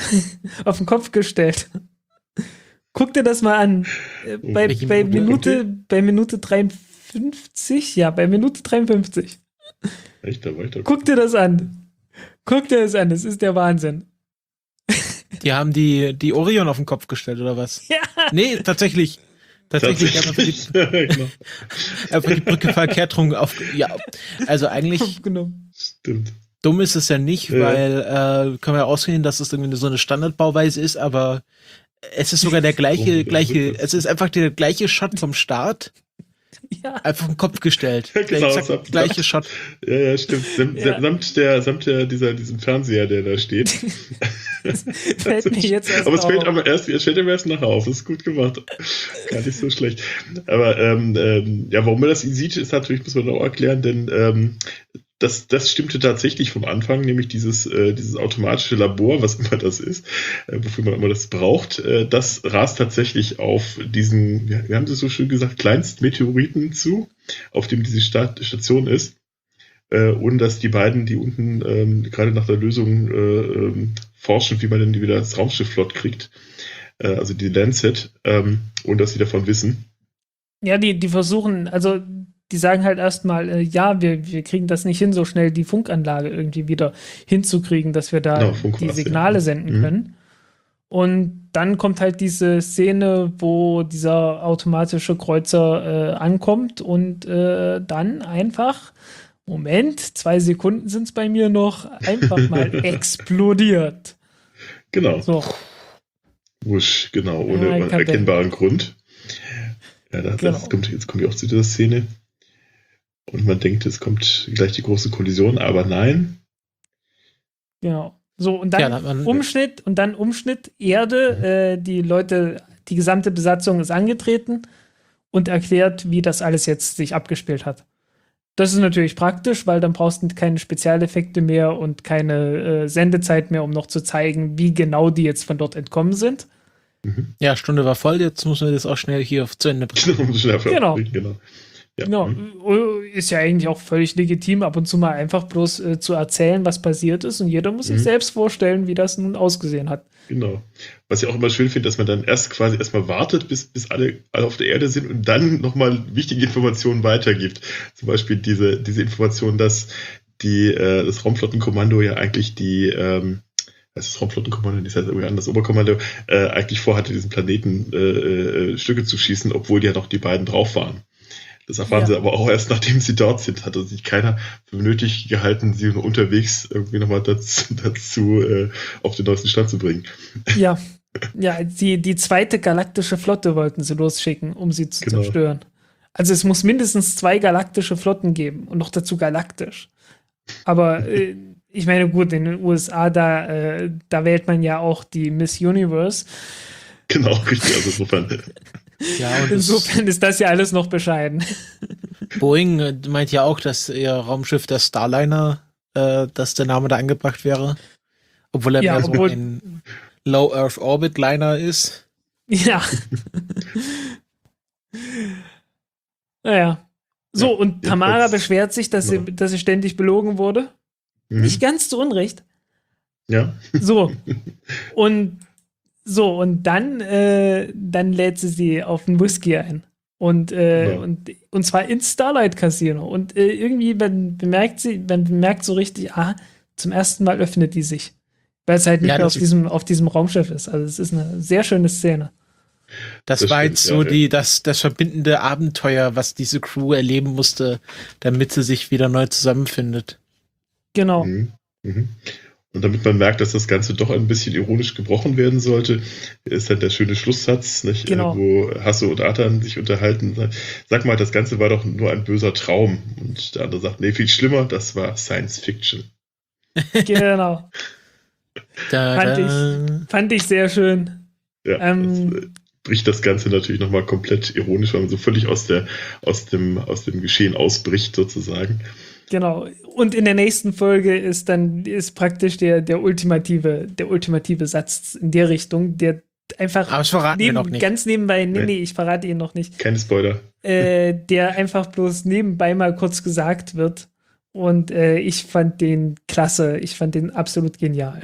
Guck dir das mal an. Bei Minute 53? Ja, bei Minute 53. Echt? Da war ich doch. Guck dir das an. Das ist der Wahnsinn. Die haben die Orion auf den Kopf gestellt, oder was? Ja. Nee, tatsächlich einfach die Brücke verkehrt rum auf. Ja, also eigentlich Stimmt. dumm ist es ja nicht, weil können wir ja ausgehen, dass es irgendwie so eine Standardbauweise ist, aber es ist sogar der gleiche, es ist einfach der gleiche Shot vom Start. Ja. Einfach im Kopf gestellt. Ja, genau, der gleiche Shot. Ja, stimmt. Samt diesem Fernseher, der da steht. Fällt mir jetzt erst aber es fällt mir erst nachher auf. Das ist gut gemacht. Gar nicht so schlecht. Aber warum man das sieht, ist natürlich, muss man auch erklären, denn das stimmte tatsächlich vom Anfang, nämlich dieses automatische Labor, was immer das ist, wofür man immer das braucht, das rast tatsächlich auf diesen, wir haben das so schön gesagt, Kleinstmeteoriten zu, auf dem diese Station ist, und dass die beiden, die unten gerade nach der Lösung forschen, wie man denn wieder das Raumschiff flott kriegt, also die Lancet, und dass sie davon wissen. Ja, die versuchen, also die sagen halt erstmal, wir kriegen das nicht hin, so schnell die Funkanlage irgendwie wieder hinzukriegen, dass wir da die Signale senden können. Und dann kommt halt diese Szene, wo dieser automatische Kreuzer ankommt und dann einfach, Moment, 2 Sekunden sind es bei mir noch, einfach mal explodiert. Genau. So. Wusch, genau, ohne Ja, erkennbaren Grund. Ja, Genau. jetzt kommt ja auch zu dieser Szene. Und man denkt, es kommt gleich die große Kollision, aber nein. Genau. So, und dann Umschnitt, Erde, die Leute, die gesamte Besatzung ist angetreten und erklärt, wie das alles jetzt sich abgespielt hat. Das ist natürlich praktisch, weil dann brauchst du keine Spezialeffekte mehr und keine Sendezeit mehr, um noch zu zeigen, wie genau die jetzt von dort entkommen sind. Ja, Stunde war voll, jetzt müssen wir das auch schnell hier zu Ende bringen. Genau. Ja. Genau. Ist ja eigentlich auch völlig legitim, ab und zu mal einfach bloß zu erzählen, was passiert ist und jeder muss sich selbst vorstellen, wie das nun ausgesehen hat. Genau. Was ich auch immer schön finde, dass man dann erstmal wartet, bis alle auf der Erde sind und dann nochmal wichtige Informationen weitergibt. Zum Beispiel diese Information, dass das Raumflottenkommando ja eigentlich das Raumflottenkommando, das heißt irgendwie anders, das Oberkommando, eigentlich vorhatte, diesen Planeten Stücke zu schießen, obwohl ja noch die beiden drauf waren. Das erfahren sie aber auch erst, nachdem sie dort sind. Hatte sich keiner für nötig gehalten, sie nur unterwegs irgendwie nochmal dazu auf den neuesten Stand zu bringen. Ja, die zweite galaktische Flotte wollten sie losschicken, um sie zu zerstören. Also es muss mindestens 2 galaktische Flotten geben und noch dazu galaktisch. Aber ich meine, gut, in den USA, da wählt man ja auch die Miss Universe. Genau, richtig, also insofern. Ja, und insofern ist das ja alles noch bescheiden. Boeing meint ja auch, dass ihr Raumschiff der Starliner, dass der Name da angebracht wäre. Obwohl er mehr so ein Low Earth Orbit Liner ist. Ja. Naja. So, und Tamara beschwert sich, dass sie ständig belogen wurde. Nicht ganz zu Unrecht. Ja. Und dann lädt sie auf einen Whisky ein. Und zwar ins Starlight Casino. Und irgendwie, man bemerkt so richtig, zum ersten Mal öffnet die sich. Weil es halt nicht mehr auf diesem Raumschiff ist. Also es ist eine sehr schöne Szene. Das war jetzt so das verbindende Abenteuer, was diese Crew erleben musste, damit sie sich wieder neu zusammenfindet. Genau. Und damit man merkt, dass das Ganze doch ein bisschen ironisch gebrochen werden sollte, ist dann der schöne Schlusssatz, nicht? Genau. Wo Hasso und Atan sich unterhalten. Sag mal, das Ganze war doch nur ein böser Traum. Und der andere sagt, nee, viel schlimmer, das war Science Fiction. Genau. Fand ich sehr schön. Ja, das bricht das Ganze natürlich nochmal komplett ironisch, weil man so völlig aus dem Geschehen ausbricht, sozusagen. Genau. Und in der nächsten Folge ist praktisch der ultimative Satz in der Richtung, der einfach aber das verraten wir noch nicht. Ganz nebenbei, nee, ich verrate ihn noch nicht. Keine Spoiler. Der einfach bloß nebenbei mal kurz gesagt wird. Und ich fand den klasse. Ich fand den absolut genial.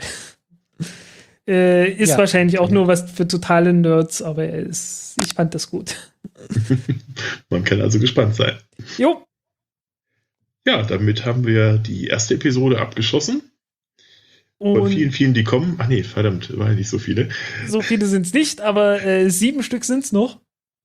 Ist wahrscheinlich auch nur was für totale Nerds, aber ich fand das gut. Man kann also gespannt sein. Jo. Ja, damit haben wir die erste Episode abgeschlossen. Von vielen, vielen, die kommen. Ach nee, verdammt, waren nicht so viele. So viele sind es nicht, aber 7 Stück sind es noch.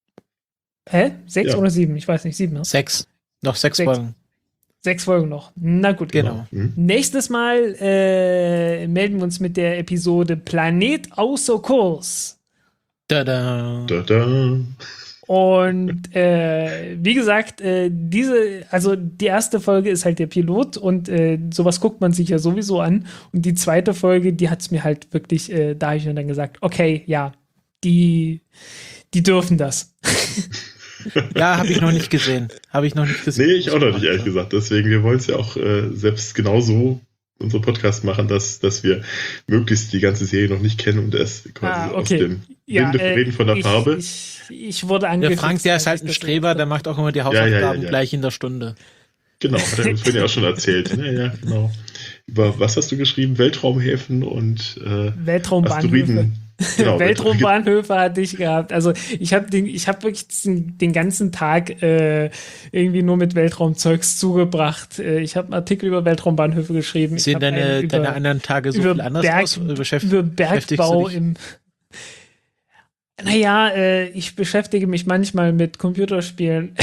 6 oder 7? Ich weiß nicht, 7, ne? 6. Noch 6 Folgen. 6 Folgen noch. Na gut. Genau. Nächstes Mal melden wir uns mit der Episode Planet außer Kurs. Tada. Tada. Und wie gesagt, die erste Folge ist halt der Pilot und sowas guckt man sich ja sowieso an. Und die zweite Folge, die hat es mir halt wirklich, da habe ich mir dann gesagt, okay, ja, die dürfen das. Ja, habe ich noch nicht gesehen. Nee, ich auch noch nicht, ehrlich gesagt. Deswegen, wir wollen es ja auch selbst genauso unseren Podcast machen, dass wir möglichst die ganze Serie noch nicht kennen und erst quasi aus dem Winde reden von der Farbe. Ich wurde angefixt. Der Frank, der ist halt ein Streber, der macht auch immer die Hausaufgaben gleich in der Stunde. Genau, hat er uns vorhin ja auch schon erzählt. Ja, genau. Über was hast du geschrieben? Weltraumhäfen und Weltraumbahnhöfe. Genau, Weltraumbahnhöfe hatte ich gehabt. Also ich habe wirklich den ganzen Tag irgendwie nur mit Weltraumzeugs zugebracht. Ich habe einen Artikel über Weltraumbahnhöfe geschrieben. Sehen deine anderen Tage so viel anders aus? Über Bergbau im Naja, ich beschäftige mich manchmal mit Computerspielen.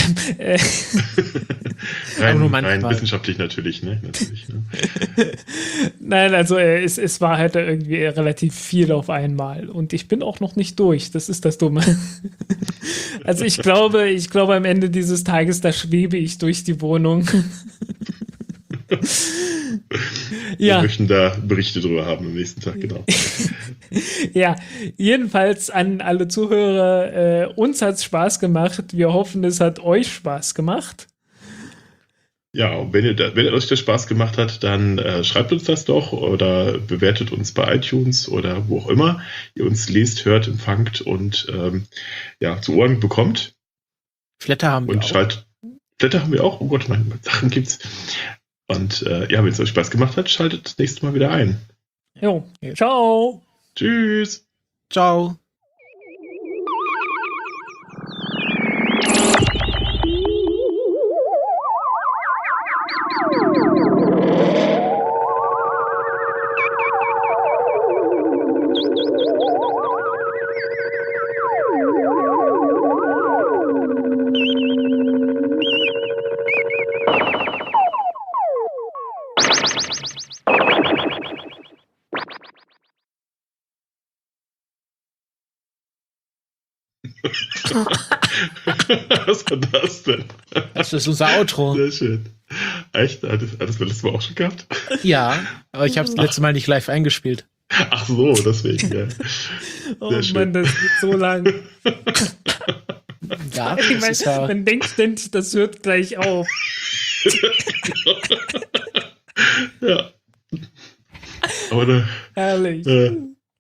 Aber nur rein manchmal. wissenschaftlich natürlich, ne? Natürlich, ne? Nein, also es war halt irgendwie relativ viel auf einmal. Und ich bin auch noch nicht durch. Das ist das Dumme. Also ich glaube, am Ende dieses Tages, da schwebe ich durch die Wohnung. Wir Ja. möchten da Berichte drüber haben am nächsten Tag, genau. Ja, jedenfalls an alle Zuhörer, uns hat's Spaß gemacht. Wir hoffen, es hat euch Spaß gemacht. Ja, und wenn euch das Spaß gemacht hat, dann schreibt uns das doch oder bewertet uns bei iTunes oder wo auch immer ihr uns lest, hört, empfangt und zu Ohren bekommt. Flatter haben wir Und auch. Blätter haben wir auch. Oh Gott, meine Sachen gibt's. Und wenn es euch Spaß gemacht hat, schaltet das nächste Mal wieder ein. Jo, Ja. ciao. Tschüss. Ciao. Was war das denn? Das ist unser Outro. Sehr schön. Echt? Hat das letztes Mal auch schon gehabt? Ja, aber ich habe es letzte Mal nicht live eingespielt. Ach so, deswegen, ja. Oh Sehr schön. Mann, das geht so lang. Ja, Ich das mein, ist ja. man denkt ständig, das hört gleich auf. Ja. Aber Herrlich.